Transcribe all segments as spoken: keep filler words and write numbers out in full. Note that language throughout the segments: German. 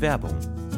Werbung.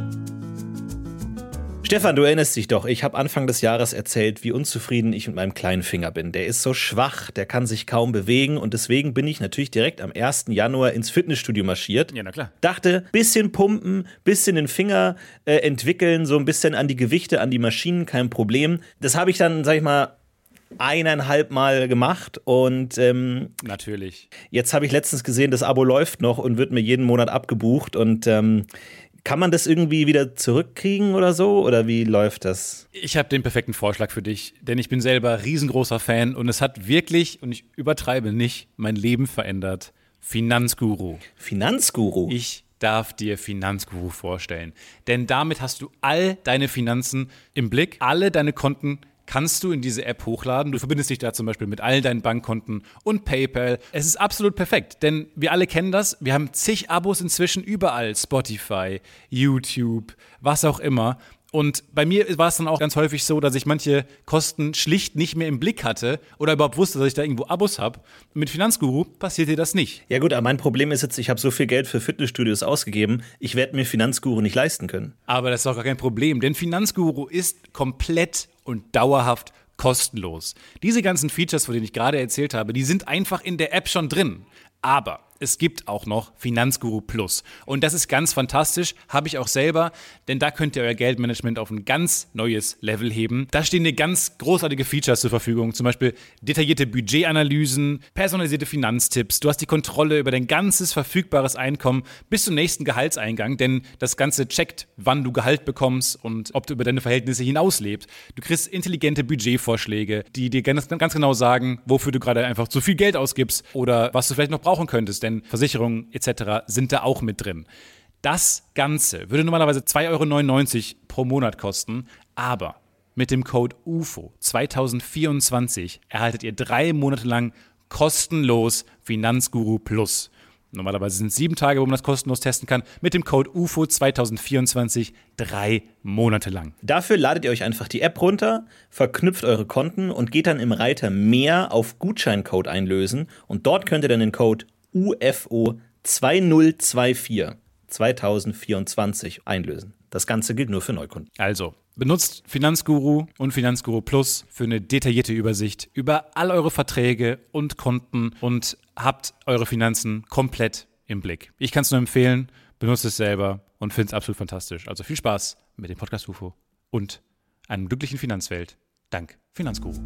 Stefan, du erinnerst dich doch, ich habe Anfang des Jahres erzählt, wie unzufrieden ich mit meinem kleinen Finger bin. Der ist so schwach, der kann sich kaum bewegen und deswegen bin ich natürlich direkt am ersten Januar ins Fitnessstudio marschiert. Ja, na klar. Dachte, bisschen pumpen, bisschen den Finger äh, entwickeln, so ein bisschen an die Gewichte, an die Maschinen, kein Problem. Das habe ich dann, sag ich mal, eineinhalb Mal gemacht und ähm, natürlich. Jetzt habe ich letztens gesehen, das Abo läuft noch und wird mir jeden Monat abgebucht und ähm, kann man das irgendwie wieder zurückkriegen oder so? Oder wie läuft das? Ich habe den perfekten Vorschlag für dich, denn ich bin selber riesengroßer Fan und es hat wirklich, und ich übertreibe nicht, mein Leben verändert. Finanzguru. Finanzguru? Ich darf dir Finanzguru vorstellen. Denn damit hast du all deine Finanzen im Blick, alle deine Konten kannst du in diese App hochladen. Du verbindest dich da zum Beispiel mit all deinen Bankkonten und PayPal. Es ist absolut perfekt, denn wir alle kennen das. Wir haben zig Abos inzwischen überall. Spotify, YouTube, was auch immer. Und bei mir war es dann auch ganz häufig so, dass ich manche Kosten schlicht nicht mehr im Blick hatte oder überhaupt wusste, dass ich da irgendwo Abos habe. Mit Finanzguru passiert dir das nicht. Ja gut, aber mein Problem ist jetzt, ich habe so viel Geld für Fitnessstudios ausgegeben, ich werde mir Finanzguru nicht leisten können. Aber das ist auch gar kein Problem, denn Finanzguru ist komplett und dauerhaft kostenlos. Diese ganzen Features, von denen ich gerade erzählt habe, die sind einfach in der App schon drin. Aber es gibt auch noch Finanzguru Plus. Und das ist ganz fantastisch, habe ich auch selber, denn da könnt ihr euer Geldmanagement auf ein ganz neues Level heben. Da stehen dir ganz großartige Features zur Verfügung, zum Beispiel detaillierte Budgetanalysen, personalisierte Finanztipps. Du hast die Kontrolle über dein ganzes verfügbares Einkommen bis zum nächsten Gehaltseingang, denn das Ganze checkt, wann du Gehalt bekommst und ob du über deine Verhältnisse hinauslebst. Du kriegst intelligente Budgetvorschläge, die dir ganz, ganz genau sagen, wofür du gerade einfach zu viel Geld ausgibst oder was du vielleicht noch brauchen könntest, denn Versicherungen et cetera sind da auch mit drin. Das Ganze würde normalerweise zwei Euro neunundneunzig pro Monat kosten, aber mit dem Code U F O zwanzig vierundzwanzig erhaltet ihr drei Monate lang kostenlos Finanzguru Plus. Normalerweise sind es sieben Tage, wo man das kostenlos testen kann. Mit dem Code U F O zwanzig vierundzwanzig drei Monate lang. Dafür ladet ihr euch einfach die App runter, verknüpft eure Konten und geht dann im Reiter Mehr auf Gutscheincode einlösen. Und dort könnt ihr dann den Code U F O zwanzig vierundzwanzig zwanzig vierundzwanzig einlösen. Das Ganze gilt nur für Neukunden. Also, benutzt Finanzguru und Finanzguru Plus für eine detaillierte Übersicht über all eure Verträge und Konten und habt eure Finanzen komplett im Blick. Ich kann es nur empfehlen, benutzt es selber und finde es absolut fantastisch. Also viel Spaß mit dem Podcast U F O und einer glücklichen Finanzwelt. Dank Finanzguru.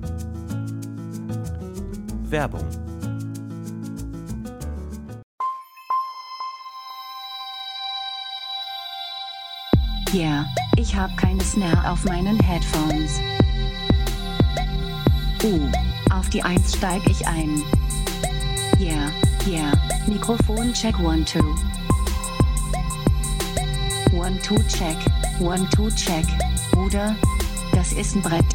Werbung. Yeah, ich hab keine Snare auf meinen Headphones. Uh, auf die Eins steig ich ein. Yeah, yeah, Mikrofon check one two. One two check, one two check, Bruder, das ist ein Brett.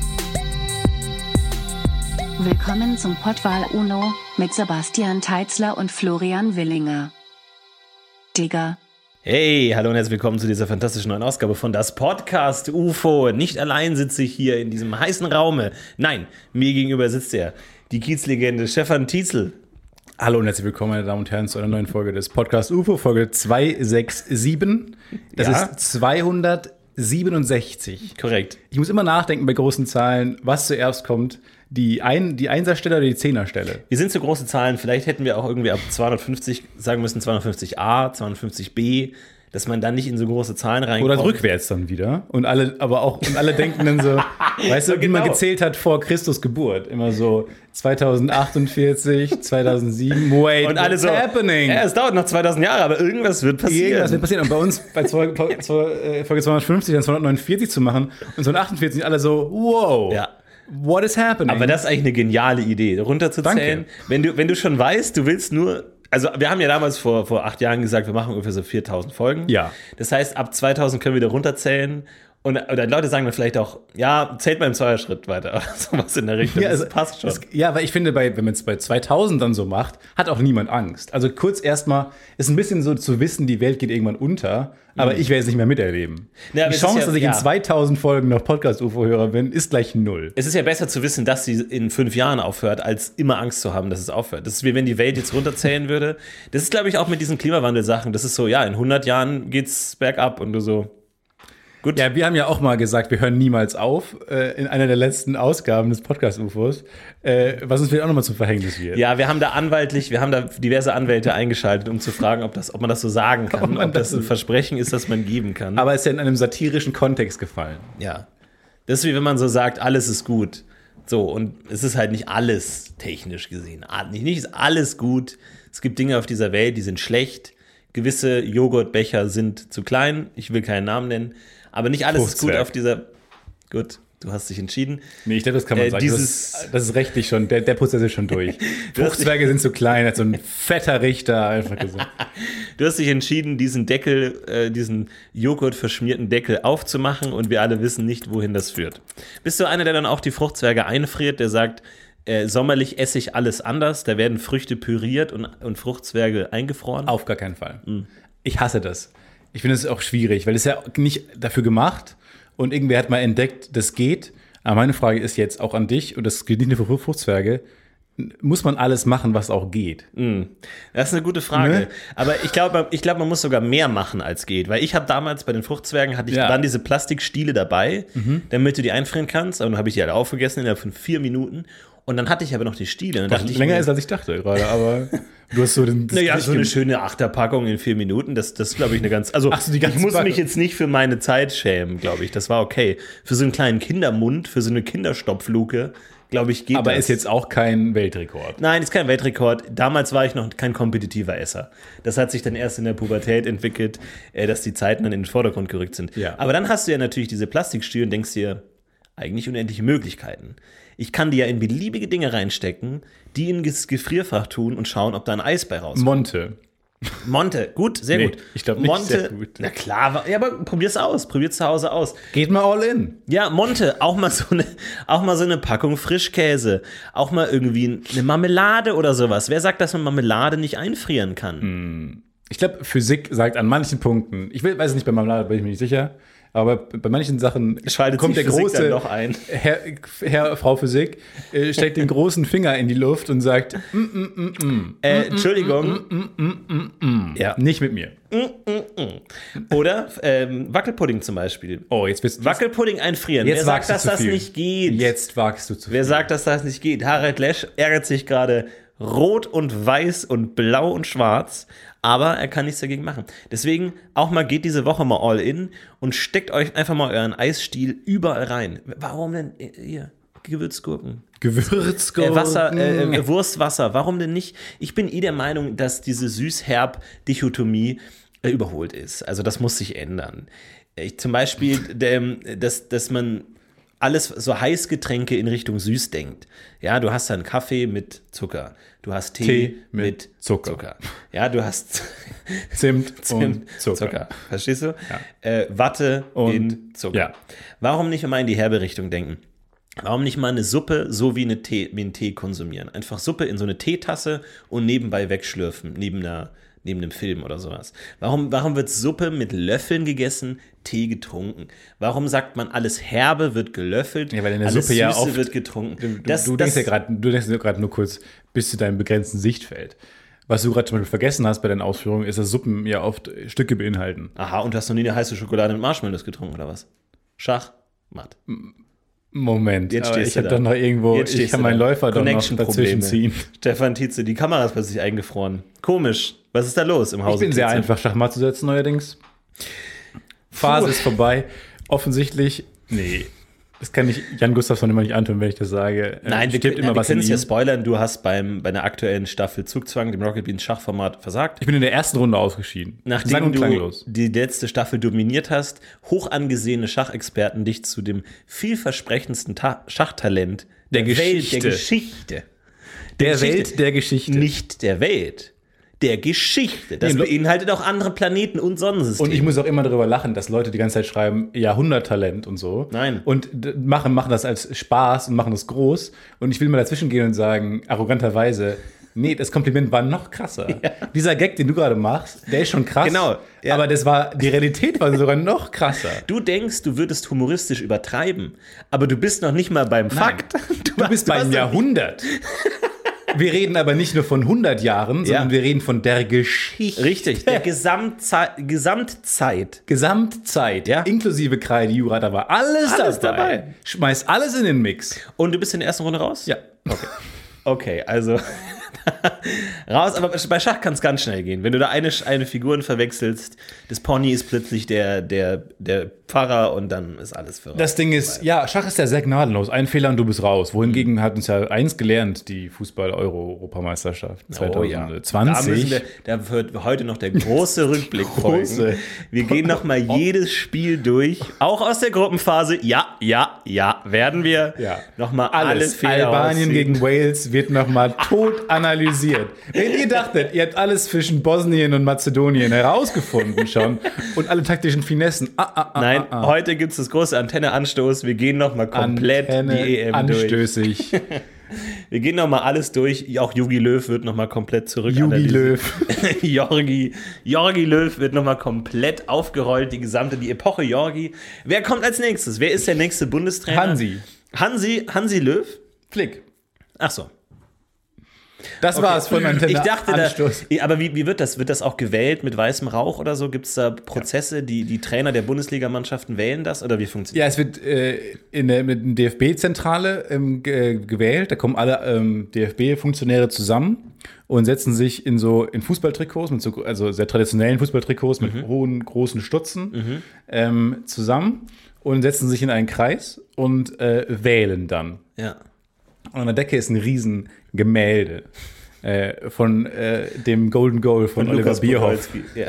Willkommen zum Pottwahl Uno mit Sebastian Teitzler und Florian Willinger. Digga. Hey, hallo und herzlich willkommen zu dieser fantastischen neuen Ausgabe von das Podcast U F O. Nicht allein sitze ich hier in diesem heißen Raume. Nein, mir gegenüber sitzt er, die Kiezlegende Stefan Tietzel. Hallo und herzlich willkommen, meine Damen und Herren, zu einer neuen Folge des Podcast U F O, Folge zweihundertsiebenundsechzig. Das Ja? ist zweihundertsiebenundsechzig. Korrekt. Ich muss immer nachdenken bei großen Zahlen, was zuerst kommt. Die, Ein-, die Einserstelle oder die Zehnerstelle? Wir sind zu große Zahlen. Vielleicht hätten wir auch irgendwie ab zweihundertfünfzig sagen müssen, zweihundertfünfzig a, zweihundertfünfzig b, dass man dann nicht in so große Zahlen reinkommt. Oder rückwärts dann wieder. Und alle, aber auch, und alle denken dann so, weißt du, wie genau. man gezählt hat vor Christus Geburt. Immer so zweitausendachundvierzig, zweitausendsieben, wait, und alle what's so, happening? Ja, es dauert noch zweitausend Jahre, aber irgendwas wird passieren. Irgendwas wird passieren. Und bei uns, bei Folge zweihundertfünfzig, dann zweihundertneunundvierzig zu machen und zweihundertachtundvierzig sind alle so, wow. Ja. What is happening? Aber das ist eigentlich eine geniale Idee, runterzuzählen. Danke. Wenn du, wenn du schon weißt, du willst nur, also wir haben ja damals vor, vor acht Jahren gesagt, wir machen ungefähr so viertausend Folgen. Ja. Das heißt, ab zweitausend können wir wieder runterzählen Und oder Leute sagen dann vielleicht auch, ja, zählt mal im Zweierschritt weiter. Oder sowas in der Richtung. Ja, also, das passt schon. Es, ja, weil ich finde, bei, wenn man es bei zweitausend dann so macht, hat auch niemand Angst. Also kurz erstmal, ist ein bisschen so zu wissen, die Welt geht irgendwann unter, aber mhm. ich werde es nicht mehr miterleben. Ja, die Chance, ja, dass ich ja. in zweitausend Folgen noch Podcast-U F O-Hörer bin, ist gleich null. Es ist ja besser zu wissen, dass sie in fünf Jahren aufhört, als immer Angst zu haben, dass es aufhört. Das ist wie wenn die Welt jetzt runterzählen würde. Das ist, glaube ich, auch mit diesen Klimawandel-Sachen. Das ist so, ja, in hundert Jahren geht's bergab und du so. Gut. Ja, wir haben ja auch mal gesagt, wir hören niemals auf äh, in einer der letzten Ausgaben des Podcast-U F Os, äh, was uns vielleicht auch nochmal zum Verhängnis wird. Ja, wir haben da anwaltlich, wir haben da diverse Anwälte eingeschaltet, um zu fragen, ob, das, ob man das so sagen kann, ob, ob das ein Versprechen ist, das man geben kann. Aber es ist ja in einem satirischen Kontext gefallen. Ja, das ist wie wenn man so sagt, alles ist gut. So, und es ist halt nicht alles technisch gesehen. Nicht, nicht ist alles gut. Es gibt Dinge auf dieser Welt, die sind schlecht. Gewisse Joghurtbecher sind zu klein. Ich will keinen Namen nennen. Aber nicht alles ist gut auf dieser. Gut, du hast dich entschieden. Nee, ich glaube, das kann man äh, sagen. Dieses das, das ist rechtlich schon, der, der Prozess ist schon durch. Fruchtzwerge sind zu klein, hat so ein fetter Richter einfach gesagt. Du hast dich entschieden, diesen Deckel, äh, diesen Joghurt verschmierten Deckel aufzumachen und wir alle wissen nicht, wohin das führt. Bist du einer, der dann auch die Fruchtzwerge einfriert, der sagt, äh, sommerlich esse ich alles anders, da werden Früchte püriert und, und Fruchtzwerge eingefroren? Auf gar keinen Fall. Mhm. Ich hasse das. Ich finde es auch schwierig, weil es ja nicht dafür gemacht und irgendwer hat mal entdeckt, das geht. Aber meine Frage ist jetzt auch an dich, und das gilt nicht nur für Fruchtzwerge, muss man alles machen, was auch geht? Mm. Das ist eine gute Frage. Ne? Aber ich glaube, ich glaube, man muss sogar mehr machen, als geht. Weil ich habe damals bei den Fruchtzwergen, hatte ich ja. dann diese Plastikstiele dabei, mhm. damit du die einfrieren kannst. Und dann habe ich die halt aufgegessen innerhalb von vier Minuten. Und dann hatte ich aber noch die Stiele. Was länger ist, als ich dachte gerade, aber du hast so den... Naja, so eine schöne Achterpackung in vier Minuten, das, das glaube ich, eine ganz... Also, Ach, die ich muss Packung. mich jetzt nicht für meine Zeit schämen, glaube ich. Das war okay. Für so einen kleinen Kindermund, für so eine Kinderstopfluke, glaube ich, geht aber das. Aber ist jetzt auch kein Weltrekord. Nein, ist kein Weltrekord. Damals war ich noch kein kompetitiver Esser. Das hat sich dann erst in der Pubertät entwickelt, dass die Zeiten dann in den Vordergrund gerückt sind. Ja. Aber dann hast du ja natürlich diese Plastikstiele und denkst dir, eigentlich unendliche Möglichkeiten. Ich kann die ja in beliebige Dinge reinstecken, die in das Gefrierfach tun und schauen, ob da ein Eis bei rauskommt. Monte. Monte, gut, sehr nee, gut. Ich glaube nicht Monte, sehr gut. Na klar, ja, aber probier's aus, probier's zu Hause aus. Geht mal all in. Ja, Monte, auch mal so eine, auch mal so eine Packung Frischkäse, auch mal irgendwie eine Marmelade oder sowas. Wer sagt, dass man Marmelade nicht einfrieren kann? Hm. Ich glaube, Physik sagt an manchen Punkten, ich will, weiß es nicht, bei Marmelade bin ich mir nicht sicher, aber bei manchen Sachen Schaltet kommt der Physik große noch ein. Herr, Herr, Frau Physik äh, steckt den großen Finger in die Luft und sagt, mm, mm, mm, mm, äh, Entschuldigung, mm, mm, mm, mm, mm. Ja, nicht mit mir. Mm, mm, mm. Oder ähm, Wackelpudding zum Beispiel. Oh, jetzt bist du Wackelpudding einfrieren. Jetzt Wer sagt, dass das nicht geht? Jetzt wagst du zu viel. Wer sagt, dass das nicht geht? Harald Lesch ärgert sich gerade rot und weiß und blau und schwarz, aber er kann nichts dagegen machen. Deswegen auch mal geht diese Woche mal all in und steckt euch einfach mal euren Eisstiel überall rein. Warum denn hier Gewürzgurken? Gewürzgurken. Äh, Wasser, äh, Wurstwasser. Warum denn nicht? Ich bin eh der Meinung, dass diese Süß-Herb-Dichotomie äh, überholt ist. Also das muss sich ändern. Ich, zum Beispiel, der, dass, dass man alles so Heißgetränke in Richtung süß denkt. Ja, du hast dann Kaffee mit Zucker. Du hast Tee, Tee mit, mit Zucker. Zucker. Ja, du hast Zimt, Zimt und Zucker. Zucker. Verstehst du? Ja. Äh, Watte und in Zucker. Ja. Warum nicht immer in die herbe Richtung denken? Warum nicht mal eine Suppe so wie, eine Tee, wie einen Tee konsumieren? Einfach Suppe in so eine Teetasse und nebenbei wegschlürfen, neben einer neben einem Film oder sowas. Warum, warum wird Suppe mit Löffeln gegessen, Tee getrunken? Warum sagt man, alles Herbe wird gelöffelt, ja, weil in der alles Suppe Süße ja oft, wird getrunken? Du, das, du, das, denkst ja grad, du denkst ja gerade nur kurz bis zu deinem begrenzten Sichtfeld. Was du gerade zum Beispiel vergessen hast bei deinen Ausführungen, ist, dass Suppen ja oft Stücke beinhalten. Aha, und hast du nie eine heiße Schokolade mit Marshmallows getrunken, oder was? Schach, Matt. Moment, jetzt aber stehst ich du habe da. doch noch irgendwo, Jetzt ich kann meinen Läufer doch noch dazwischen ziehen. Stefan Tietze, die Kamera ist plötzlich eingefroren. Komisch. Was ist da los im Hause? Ich bin Tietze? sehr einfach, Schachmatt zu setzen neuerdings. Phase Puh. ist vorbei. Offensichtlich, nee, das kann ich Jan Gustafsson immer nicht antun, wenn ich das sage. Nein, wir, immer wir was können in es ja ihm. spoilern. Du hast beim, bei der aktuellen Staffel Zugzwang, dem Rocket Beans Schachformat, versagt. Ich bin in der ersten Runde ausgeschieden. Nachdem du die letzte Staffel dominiert hast, hoch angesehene Schachexperten dich zu dem vielversprechendsten Ta- Schachtalent der, der Geschichte. Welt, der Geschichte. Der, der Geschichte. Welt der Geschichte. Nicht der Welt. der Geschichte. Das Nee, lo- beinhaltet auch andere Planeten und Sonnensysteme. Und ich muss auch immer darüber lachen, dass Leute die ganze Zeit schreiben, Jahrhunderttalent und so. Nein. Und d- machen, machen das als Spaß und machen das groß. Und ich will mal dazwischen gehen und sagen, arroganterweise, nee, das Kompliment war noch krasser. Ja. Dieser Gag, den du gerade machst, der ist schon krass. Genau, ja. Aber das war, die Realität war sogar noch krasser. Du denkst, du würdest humoristisch übertreiben, aber du bist noch nicht mal beim Fakt. Du bist beim Jahrhundert. Wir reden aber nicht nur von hundert Jahren, sondern Ja. wir reden von der Geschichte. Richtig, der Gesamtzei- Gesamtzeit. Gesamtzeit, Ja. inklusive Kreide, Jura, da war alles, Alles dabei. dabei. Schmeiß alles in den Mix. Und du bist in der ersten Runde raus? Ja. Okay. Okay, also raus, aber bei Schach kann es ganz schnell gehen. Wenn du da eine, eine Figuren verwechselst, das Pony ist plötzlich der, der, der Pfarrer und dann ist alles für raus. Das Ding ist, ja, Schach ist ja sehr gnadenlos. Ein Fehler und du bist raus. Wohingegen hat uns ja eins gelernt, die Fußball-Euro-Europameisterschaft Oh ja. Da, zwanzig. müssen wir, da wird heute noch der große Rückblick folgen. Große. Wir gehen noch mal jedes Spiel durch, auch aus der Gruppenphase. Ja, ja, ja, werden wir Ja. noch mal alle Alles. Fehler Albanien rausziehen. gegen Wales wird nochmal tot analysiert. Wenn ihr dachtet, ihr habt alles zwischen Bosnien und Mazedonien herausgefunden schon und alle taktischen Finessen. Ah, ah, ah, Nein, ah, ah. heute gibt es das große Antenne-Anstoß. Wir gehen noch mal komplett Antenne die E M durch. anstößig. Wir gehen noch mal alles durch. Auch Jogi Löw wird noch mal komplett zurück. Jogi Löw. Jorgi, Jorgi Löw wird noch mal komplett aufgerollt. Die gesamte, die Epoche Jorgi. Wer kommt als nächstes? Wer ist der nächste Bundestrainer? Hansi. Hansi, Hansi Löw? Flick. Ach so. Das Okay. war's von Antenne Ich dachte, da, Anstoß. aber wie, wie wird das? Wird das auch gewählt mit weißem Rauch oder so? Gibt es da Prozesse, die die Trainer der Bundesligamannschaften wählen das? Oder wie funktioniert Ja, es wird äh, in der mit der D F B-Zentrale ähm, ge gewählt. Da kommen alle ähm, D F B-Funktionäre zusammen und setzen sich in so in Fußballtrikots, mit so, also sehr traditionellen Fußballtrikots mit Mhm. hohen, großen Stutzen ähm, zusammen und setzen sich in einen Kreis und äh, wählen dann. Ja. Und an der Decke ist ein riesen Gemälde äh, von äh, dem Golden Goal von, Von Oliver Lukas Bierhoff. Podolski. Ja.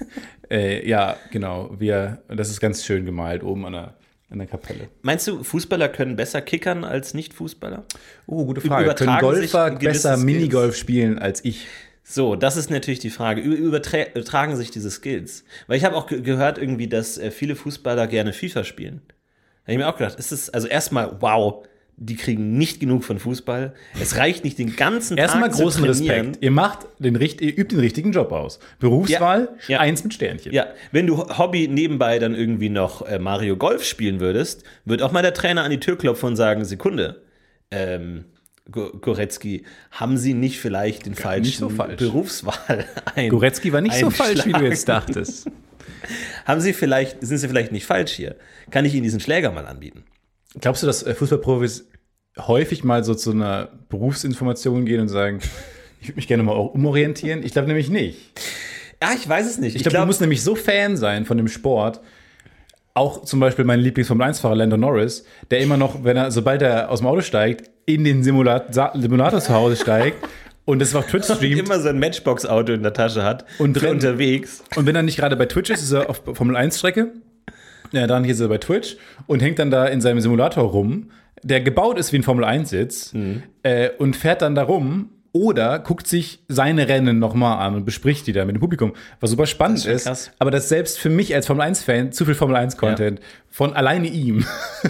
Äh, ja, genau. Wir, das ist ganz schön gemalt oben an der, an der Kapelle. Meinst du, Fußballer können besser kickern als Nicht-Fußballer? Oh, gute Frage. Frage. Können Übertragen sich Golfer gewisse besser Skills? Minigolf spielen als ich? So, das ist natürlich die Frage. Ü- Übertra übertragen sich diese Skills? Weil ich habe auch ge gehört irgendwie, dass äh, viele Fußballer gerne FIFA spielen. Da habe ich mir auch gedacht, ist es also erstmal, wow, die kriegen nicht genug von Fußball. Es reicht nicht den ganzen Tag Erstmal zu großen trainieren. Respekt. Ihr macht den richt- ihr übt den richtigen Job aus. Berufswahl, Ja. Ja. eins mit Sternchen. Ja, wenn du Hobby nebenbei dann irgendwie noch äh, Mario Golf spielen würdest, wird auch mal der Trainer an die Tür klopfen und sagen, Sekunde, ähm, Go- Goretzky, haben Sie nicht vielleicht den falschen nicht so falsch. Berufswahl ein, Goretzky war nicht so falsch, wie du jetzt einschlagen? dachtest. Haben Sie vielleicht, sind Sie vielleicht nicht falsch hier? Kann ich Ihnen diesen Schläger mal anbieten? Glaubst du, dass äh, Fußballprofis häufig mal so zu einer Berufsinformation gehen und sagen, ich würde mich gerne mal auch umorientieren? Ich glaube nämlich nicht. Ja, ich weiß es nicht. Ich glaube, du musst nämlich so Fan sein von dem Sport. Auch zum Beispiel mein Lieblings-Formel eins Fahrer Lando Norris, der immer noch, wenn er, sobald er aus dem Auto steigt, in den Simulat Sa- Simulator zu Hause steigt und das auf Twitch streamt. immer so ein Matchbox-Auto in der Tasche hat Und für rennt. unterwegs. Und wenn er nicht gerade bei Twitch ist, ist er auf Formel eins Strecke. Ja, dann hier ist er bei Twitch und hängt dann da in seinem Simulator rum, der gebaut ist wie ein Formel eins Sitz Mhm. äh, und fährt dann da rum oder guckt sich seine Rennen nochmal an und bespricht die da mit dem Publikum, was super spannend Das ist schon ist. krass. Aber das selbst für mich als Formel eins Fan zu viel Formel eins Content von alleine ihm.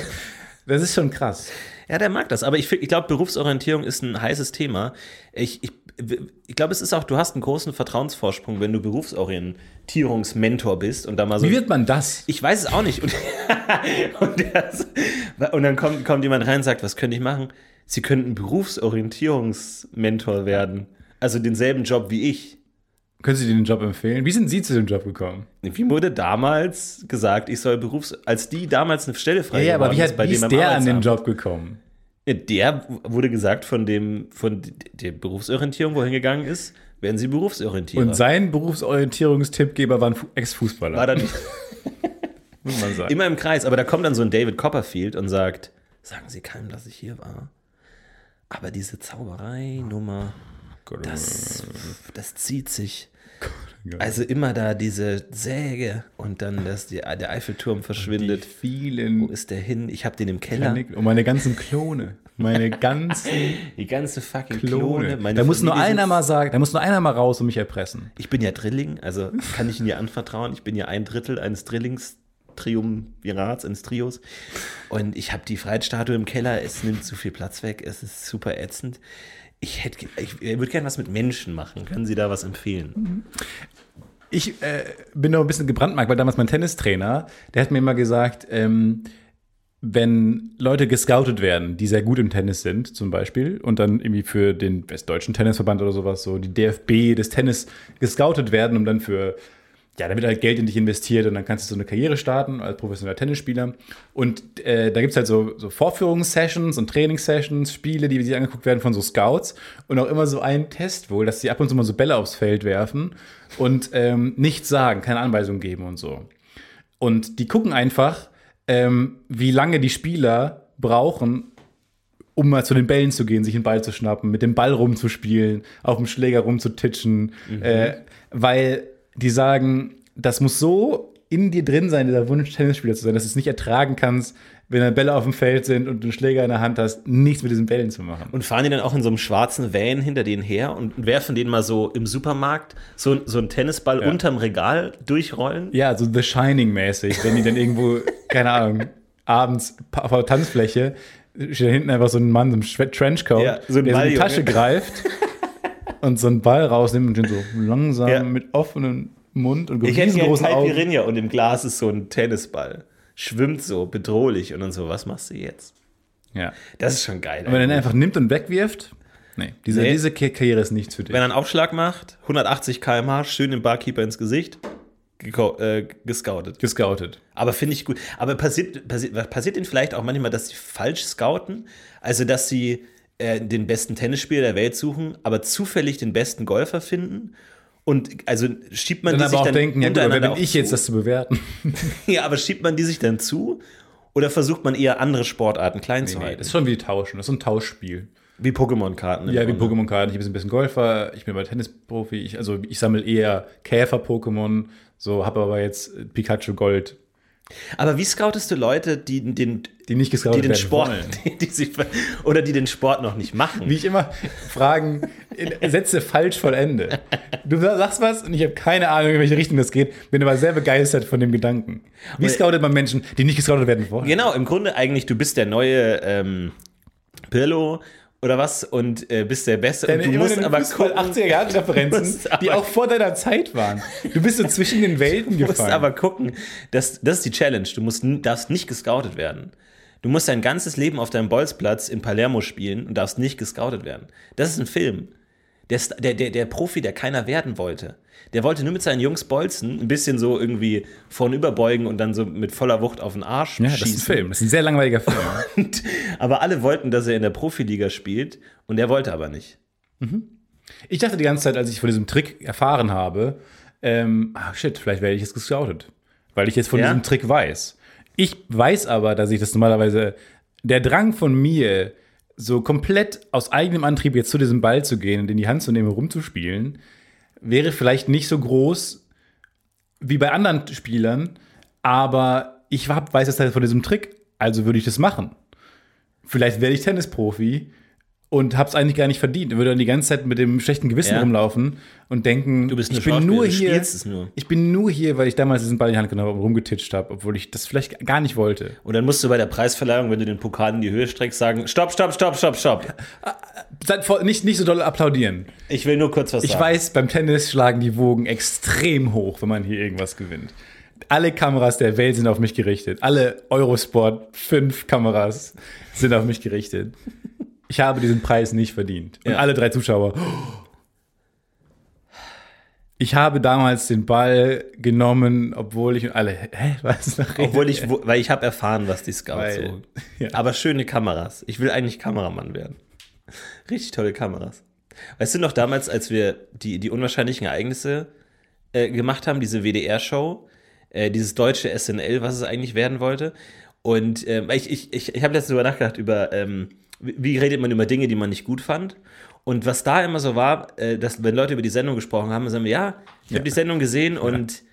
Das ist schon krass. Ja, der mag das. Aber ich, find- ich glaube, Berufsorientierung ist ein heißes Thema. Ich, ich, ich glaube, es ist auch, du hast einen großen Vertrauensvorsprung, wenn du Berufsorientierungsmentor bist und da mal so. Wie wird man das? Ich weiß es auch nicht. Und, und, das, und dann kommt, kommt jemand rein und sagt, was könnte ich machen? Sie könnten Berufsorientierungsmentor werden. Also denselben Job wie ich. Können Sie den Job empfehlen? Wie sind Sie zu dem Job gekommen? Wie wurde damals gesagt, ich soll Berufs... Als die damals eine Stelle frei Ja, ja, aber wie, geworden hat, ist, bei wie dem ist am der an den Arbeitsamt. Job gekommen? Ja, der wurde gesagt von dem, von der Berufsorientierung, wohin gegangen ist, werden sie Berufsorientierer. Und sein Berufsorientierungstippgeber war ein Fu- Ex-Fußballer. war dann nicht muss man sagen. immer im Kreis. Aber da kommt dann so ein David Copperfield und sagt, sagen Sie keinem, dass ich hier war. Aber diese Zauberei-Nummer, das, das zieht sich. Also immer da diese Säge und dann, dass die, der Eiffelturm verschwindet. Die vielen Wo ist der hin? Ich habe den im Keller. Panik- und meine ganzen Klone. Meine ganzen Die ganze fucking Klone. Klone. Meine Da muss nur Familie einer sitzt- mal sagen, da muss nur einer mal raus und mich erpressen. Ich bin ja Drilling, also kann ich Ihnen ja anvertrauen. Ich bin ja ein Drittel eines Drillings-Triumvirats, eines Trios. Und ich habe die Freiheitsstatue im Keller. Es nimmt zu viel Platz weg. Es ist super ätzend. Ich, hätte, ich würde gerne was mit Menschen machen. Können Sie da was empfehlen? Ich äh, bin noch ein bisschen gebrandmarkt, weil damals mein Tennistrainer, der hat mir immer gesagt, ähm, wenn Leute gescoutet werden, die sehr gut im Tennis sind, zum Beispiel, und dann irgendwie für den Westdeutschen Tennisverband oder sowas, so die D F B des Tennis gescoutet werden, um dann für, ja, da wird halt Geld in dich investiert und dann kannst du so eine Karriere starten als professioneller Tennisspieler. Und äh, da gibt es halt so, so Vorführungssessions und Trainingssessions, Spiele, die sich angeguckt werden von so Scouts und auch immer so einen Test wohl, dass sie ab und zu mal so Bälle aufs Feld werfen und ähm, nichts sagen, keine Anweisungen geben und so. Und die gucken einfach, ähm, wie lange die Spieler brauchen, um mal zu den Bällen zu gehen, sich den Ball zu schnappen, mit dem Ball rumzuspielen, auf dem Schläger rumzutitschen, mhm. äh, weil die sagen, das muss so in dir drin sein, dieser Wunsch, Tennisspieler zu sein, dass du es nicht ertragen kannst, wenn da Bälle auf dem Feld sind und du einen Schläger in der Hand hast, nichts mit diesen Bällen zu machen. Und fahren die dann auch in so einem schwarzen Van hinter denen her und werfen den mal so im Supermarkt so, so einen Tennisball Ja. unterm Regal durchrollen? Ja, so The Shining-mäßig, wenn die dann irgendwo, keine Ahnung, abends auf der Tanzfläche steht da hinten einfach so ein Mann, so ein Schwe- Trenchcoat, Ja, so ein der so in die Balljunge. Tasche greift und so einen Ball rausnimmt und den so langsam Ja. mit offenem Mund und Ich hätte gerne riesengroßen Augen. Caipirinha und im Glas ist so ein Tennisball. Schwimmt so bedrohlich und dann so, was machst du jetzt? Ja. Das ist schon geil. Und wenn er den einfach nimmt und wegwirft, nee, diese, Nee. diese Karriere ist nichts für dich. Wenn er einen Aufschlag macht, hundertachtzig Kilometer pro Stunde, schön dem Barkeeper ins Gesicht, geko- äh, gescoutet. Gescoutet. Aber finde ich gut. Aber passiert, passiert, passiert ihnen vielleicht auch manchmal, dass sie falsch scouten? Also, dass sie äh, den besten Tennisspieler der Welt suchen, aber zufällig den besten Golfer finden? Und also schiebt man Dann die aber sich auch dann denken, ja, gut, aber wer untereinander bin auch ich zu? jetzt, das zu bewerten? Ja, aber schiebt man die sich dann zu? Oder versucht man eher andere Sportarten klein zu Nee, halten? das ist schon wie Tauschen, das ist so ein Tauschspiel. Wie Pokémon-Karten. im Ja, wie Grunde. Pokémon-Karten. Ich bin ein bisschen Golfer, ich bin aber Tennisprofi. Ich, also ich sammle eher Käfer-Pokémon, so habe aber jetzt Pikachu Gold, Aber wie scoutest du Leute, die den, die nicht die gescoutet den werden Sport, wollen. die, die sich, oder die den Sport noch nicht machen? Wie ich immer Fragen, in, Sätze falsch vollende. Du sagst was und ich habe keine Ahnung, in welche Richtung das geht, bin aber sehr begeistert von dem Gedanken. Wie Und- scoutet man Menschen, die nicht gescoutet werden wollen? Genau, im Grunde eigentlich, du bist der neue ähm, Pirlo oder was und äh, bist der Beste. Deine und du musst aber gucken, achtziger-Jahre-Referenzen, musst aber- die auch vor deiner Zeit waren. Du bist so zwischen den Welten du musst gefallen. aber gucken, das, das ist die Challenge. Du musst, n- darfst nicht gescoutet werden. Du musst dein ganzes Leben auf deinem Bolzplatz in Palermo spielen und darfst nicht gescoutet werden. Das ist ein Film. Der, St- der, der, der Profi, der keiner werden wollte. Der wollte nur mit seinen Jungs bolzen, ein bisschen so irgendwie vornüberbeugen und dann so mit voller Wucht auf den Arsch ja, schießen. das ist ein Film. Das ist ein sehr langweiliger Film. Und, aber alle wollten, dass er in der Profiliga spielt und er wollte aber nicht. Ich dachte die ganze Zeit, als ich von diesem Trick erfahren habe, ähm, ah shit, vielleicht werde ich jetzt gescoutet. Weil ich jetzt von Ja? diesem Trick weiß. Ich weiß aber, dass ich das normalerweise, der Drang von mir, so komplett aus eigenem Antrieb jetzt zu diesem Ball zu gehen und in die Hand zu nehmen, rumzuspielen, wäre vielleicht nicht so groß wie bei anderen Spielern, aber ich hab, weiß jetzt halt von diesem Trick, also würde ich das machen. Vielleicht werde ich Tennisprofi und hab's eigentlich gar nicht verdient. Ich würde dann die ganze Zeit mit dem schlechten Gewissen Ja. rumlaufen und denken, Du bist nur ich bin Schauspieler, nur du hier, spielst es nur. ich bin nur hier, weil ich damals diesen Ball in die Hand genommen habe und rumgetitscht habe, obwohl ich das vielleicht gar nicht wollte. Und dann musst du bei der Preisverleihung, wenn du den Pokal in die Höhe streckst, sagen, stopp, stopp, stopp, stopp, stopp. Seid vor- Nicht, nicht so doll applaudieren. Ich will nur kurz was Ich sagen. weiß, beim Tennis schlagen die Wogen extrem hoch, wenn man hier irgendwas gewinnt. Alle Kameras der Welt sind auf mich gerichtet. Alle Eurosport fünf Kameras sind auf mich gerichtet. Ich habe diesen Preis nicht verdient. Und Ja. alle drei Zuschauer. Ich habe damals den Ball genommen, obwohl ich und alle, hä, was? Obwohl ich, wo- weil ich habe erfahren, was die Scouts Weil- so. ja. Aber schöne Kameras. Ich will eigentlich Kameramann werden. Richtig tolle Kameras. Weißt du noch damals, als wir die, die unwahrscheinlichen Ereignisse äh, gemacht haben, diese W D R-Show, äh, dieses deutsche S N L, was es eigentlich werden wollte? Und äh, weil ich, ich, ich, ich habe letztens darüber nachgedacht, über ähm, wie, wie redet man über Dinge, die man nicht gut fand. Und was da immer so war, äh, dass wenn Leute über die Sendung gesprochen haben, sagen wir, ja, ich habe die Sendung gesehen und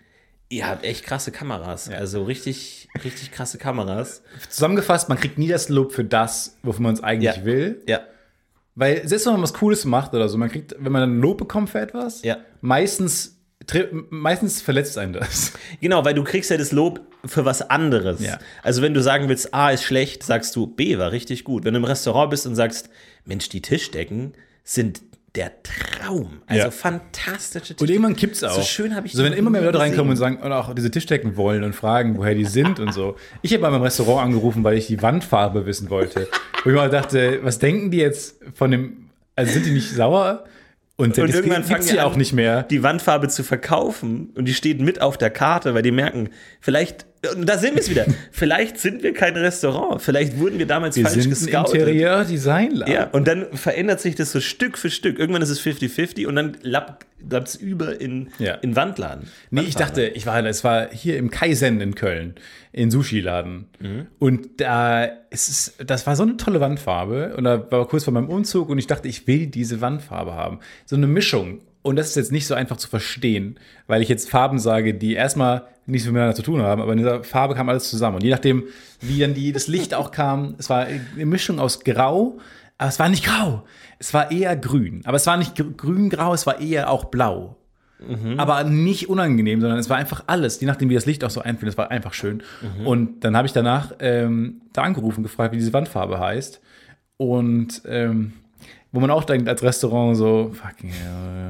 Ihr habt echt krasse Kameras. Ja. Also richtig, richtig krasse Kameras. Zusammengefasst, man kriegt nie das Lob für das, wofür man es eigentlich ja. will. Ja. Weil selbst wenn man was Cooles macht oder so, man kriegt, wenn man dann Lob bekommt für etwas, ja. meistens, meistens verletzt einen das. Genau, weil du kriegst ja das Lob für was anderes. Ja. Also wenn du sagen willst, A ist schlecht, sagst du, B war richtig gut. Wenn du im Restaurant bist und sagst, Mensch, die Tischdecken sind der Traum. Also ja. fantastische Tischdecken. Und irgendwann kippt's auch. So schön habe ich So, wenn immer mehr Leute reinkommen und sagen, und auch diese Tischdecken wollen und fragen, woher die sind und so. Ich habe mal beim Restaurant angerufen, weil ich die Wandfarbe wissen wollte. Wo ich mal dachte, was denken die jetzt von dem, also sind die nicht sauer? Und, und das irgendwann gibt's fangen die die auch an, nicht mehr. Die Wandfarbe zu verkaufen und die steht mit auf der Karte, weil die merken, vielleicht, und da sind wir es wieder, vielleicht sind wir kein Restaurant, vielleicht wurden wir damals wir falsch sind gescoutet. Ein Interieur-Design-Laden. Ja, und dann verändert sich das so Stück für Stück. Irgendwann ist es fünfzig fünfzig und dann lappt es über in, ja. in Wandladen. Nee, ich dachte, ich war, es war hier im Kaizen in Köln, in Sushi-Laden. Mhm. Und da, es ist, das war so eine tolle Wandfarbe. Und da war kurz vor meinem Umzug und ich dachte, ich will diese Wandfarbe haben. So eine Mischung. Und das ist jetzt nicht so einfach zu verstehen, weil ich jetzt Farben sage, die erstmal nichts miteinander zu tun haben, aber in dieser Farbe kam alles zusammen. Und je nachdem, wie dann die, das Licht auch kam, es war eine Mischung aus Grau, aber es war nicht grau. Es war eher grün. Aber es war nicht grün-grau, es war eher auch blau. Mhm. Aber nicht unangenehm, sondern es war einfach alles, je nachdem, wie das Licht auch so einfällt, es war einfach schön. Mhm. Und dann habe ich danach ähm, da angerufen, gefragt, wie diese Wandfarbe heißt. Und ähm, wo man auch denkt, als Restaurant so, fucking hell.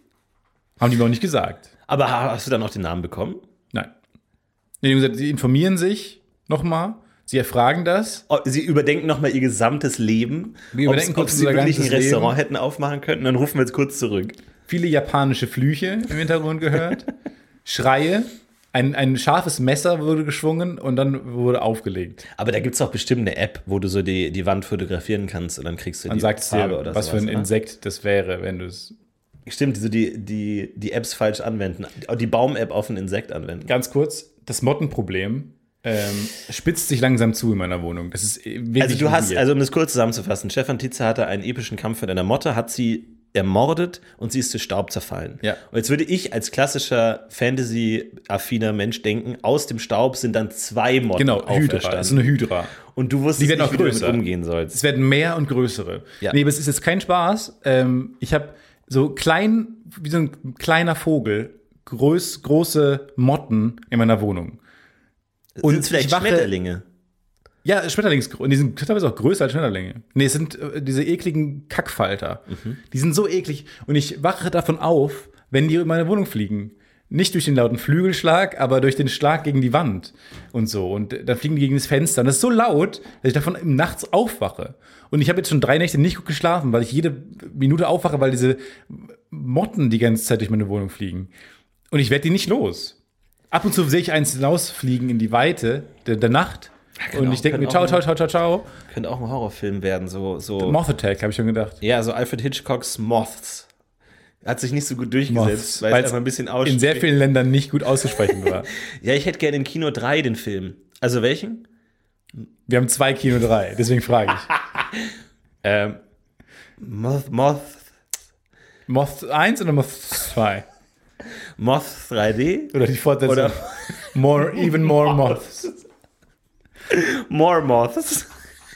Haben die mir auch nicht gesagt. Aber hast du dann auch den Namen bekommen? Nein. Die haben gesagt, sie informieren sich nochmal. Sie erfragen das. Oh, sie überdenken nochmal ihr gesamtes Leben. Wir überdenken ob kurz sie wirklich ein Restaurant Leben. hätten aufmachen können. Dann rufen wir jetzt kurz zurück. Viele japanische Flüche im Hintergrund gehört. Schreie. Ein, ein scharfes Messer wurde geschwungen und dann wurde aufgelegt. Aber da gibt es auch bestimmt eine App, wo du so die, die Wand fotografieren kannst und dann kriegst du man die sagt Farbe dir, oder was sowas, für ein oder? Insekt das wäre, wenn du es... Stimmt, so die, die, die Apps falsch anwenden. Die Baum-App auf ein Insekt anwenden. Ganz kurz, das Mottenproblem ähm, spitzt sich langsam zu in meiner Wohnung. Das ist wirklich also du hast, weird. also um das kurz zusammenzufassen, Stefan Tietze hatte einen epischen Kampf mit einer Motte, hat sie ermordet und sie ist zu Staub zerfallen. Ja. Und jetzt würde ich als klassischer Fantasy-affiner Mensch denken, aus dem Staub sind dann zwei Motten genau, Hydra, auferstanden. das ist eine Hydra. Und du wusstest die werden nicht, auch wie du größer. damit umgehen sollst. Es werden mehr und größere. Ja. Nee, aber es ist jetzt kein Spaß. Ähm, ich habe so klein, wie so ein kleiner Vogel, groß, große Motten in meiner Wohnung. Und sind es vielleicht ich wache, Schmetterlinge? Ja, Schmetterlings, und die sind teilweise auch größer als Schmetterlinge. Nee, es sind äh, diese ekligen Kackfalter. Mhm. Die sind so eklig. Und ich wache davon auf, wenn die in meine Wohnung fliegen. Nicht durch den lauten Flügelschlag, aber durch den Schlag gegen die Wand und so. Und dann fliegen die gegen das Fenster. Und das ist so laut, dass ich davon nachts aufwache. Und ich habe jetzt schon drei Nächte nicht gut geschlafen, weil ich jede Minute aufwache, weil diese Motten die ganze Zeit durch meine Wohnung fliegen. Und ich werde die nicht los. Ab und zu sehe ich eins hinausfliegen in die Weite der, der Nacht. Ja, und ich denke mir, ciao, ciao, ciao, ciao, ciao. Könnte auch ein Horrorfilm werden, so. so Moth Attack, habe ich schon gedacht. Ja, so Alfred Hitchcocks Moths. Hat sich nicht so gut durchgesetzt, weil es einfach ein bisschen ausspricht. In sehr vielen Ländern nicht gut auszusprechen war. Ja, ich hätte gerne in Kino drei den Film. Also welchen? Wir haben zwei Kino drei, deswegen frage ich. ähm, Moth, Moth. Moth eins oder Moth zwei? Moth drei D? Oder die Fortsetzung? Oder more, even more Moths. More Moths.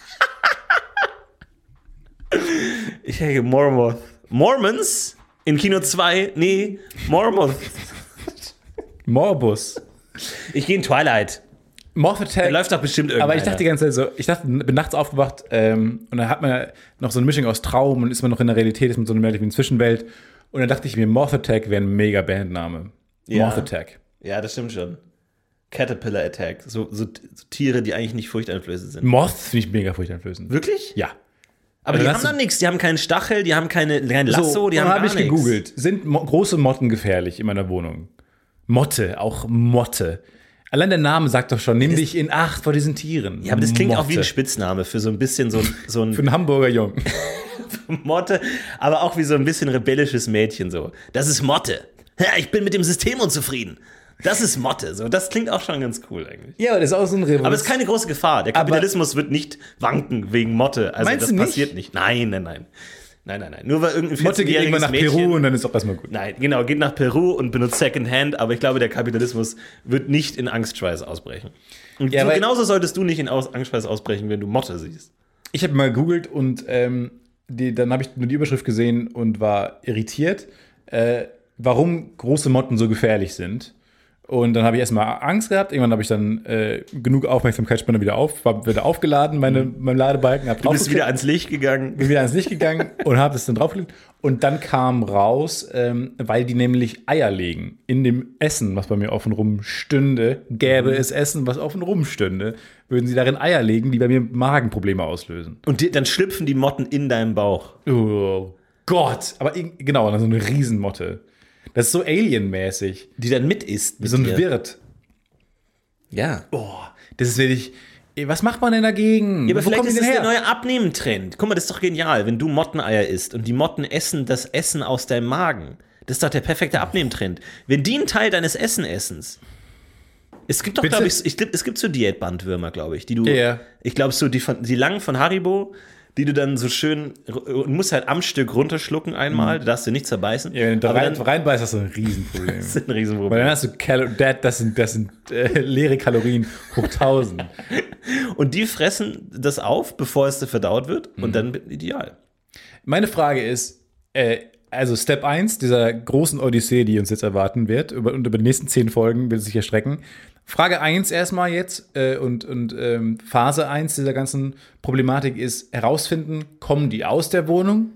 Ich hätte More Moth. Mormons? In Kino zwei? Nee, More Moth. Morbus. Ich gehe in Twilight. Moth Attack. Da läuft doch bestimmt irgendwas. Aber ich dachte die ganze Zeit so, ich dachte, bin nachts aufgewacht ähm, und dann hat man noch so eine Mischung aus Traum und ist man noch in der Realität, ist man so eine mehr wie eine Zwischenwelt. Und dann dachte ich mir, Moth Attack wäre ein mega Bandname. Ja. Moth Attack. Ja, das stimmt schon. Caterpillar Attack. So, so, so Tiere, die eigentlich nicht furchteinflößend sind. Moth finde ich mega furchteinflößend. Wirklich? Ja. Aber also die haben doch nichts. Die haben keinen Stachel, die haben keine, kein Lasso, so, die haben gar habe ich nichts. gegoogelt. Sind mo- große Motten gefährlich in meiner Wohnung? Motte, auch Motte. Allein der Name sagt doch schon, nimm dich in Acht vor diesen Tieren. Ja, aber das klingt Motte. auch wie ein Spitzname für so ein bisschen so ein... So ein Für einen Hamburger Jungen. Motte, aber auch wie so ein bisschen rebellisches Mädchen so. Das ist Motte. Ja, ich bin mit dem System unzufrieden. Das ist Motte. So, das klingt auch schon ganz cool eigentlich. Ja, aber das ist auch so ein Revolution. Aber es ist keine große Gefahr. Der Kapitalismus aber wird nicht wanken wegen Motte. Also meinst das du nicht? passiert nicht. Nein, nein, nein. Nein, nein, nein. Nur weil irgendein Motte geht irgendwann nach Mädchen, Peru und dann ist auch erstmal gut. Nein, genau, geht nach Peru und benutzt Secondhand, aber ich glaube, der Kapitalismus wird nicht in Angstschweiß ausbrechen. Und Ja, so, weil- genauso solltest du nicht in Aus- Angstschweiß ausbrechen, wenn du Motte siehst. Ich habe mal gegoogelt und ähm, die, dann habe ich nur die Überschrift gesehen und war irritiert, äh, warum große Motten so gefährlich sind. Und dann habe ich erstmal Angst gehabt. Irgendwann habe ich dann äh, genug Aufmerksamkeitsspanne wieder auf, war wieder aufgeladen, meine, mein Ladebalken. Hab Du bist draufgeklickt, wieder ans Licht gegangen. bin wieder ans Licht gegangen und habe es dann draufgelegt. Und dann kam raus, ähm, weil die nämlich Eier legen. In dem Essen, was bei mir offen rum stünde, gäbe es Essen, was offen rum stünde, würden sie darin Eier legen, die bei mir Magenprobleme auslösen. Und die, dann schlüpfen die Motten in deinem Bauch. Oh Gott. Aber irg- genau, so eine Riesenmotte. Das ist so Alien-mäßig. Die dann mit isst. Wie Mit so ein dir. Wirt. Ja. Oh, das ist wirklich. Ey, was macht man denn dagegen? Ja, aber Wo vielleicht kommen ist die es denn der her? neue Abnehmentrend. Guck mal, das ist doch genial, wenn du Motteneier isst und die Motten essen das Essen aus deinem Magen. Das ist doch der perfekte Abnehmtrend. Wenn die einen Teil deines Essen essens. Es gibt doch, Bitte? glaube ich, ich, glaub, es gibt so Diätbandwürmer, glaube ich, die du. Ja, ja. Ich glaube, so die, von, die langen von Haribo, die du dann so schön. Du musst halt am Stück runterschlucken einmal, du darfst du nicht zerbeißen. Ja, wenn du aber rein, dann, reinbeißt, hast du ein Riesenproblem. das ist ein Weil Riesenproblem. dann hast du Cal das, das sind, das sind äh, leere Kalorien hoch tausend. Und die fressen das auf, bevor es verdaut wird, und dann ideal. Meine Frage ist, äh, also Step eins dieser großen Odyssee, die uns jetzt erwarten wird, über, und über die nächsten zehn Folgen wird es sich erstrecken. Frage eins erstmal jetzt äh, und, und ähm, Phase eins dieser ganzen Problematik ist herausfinden, kommen die aus der Wohnung?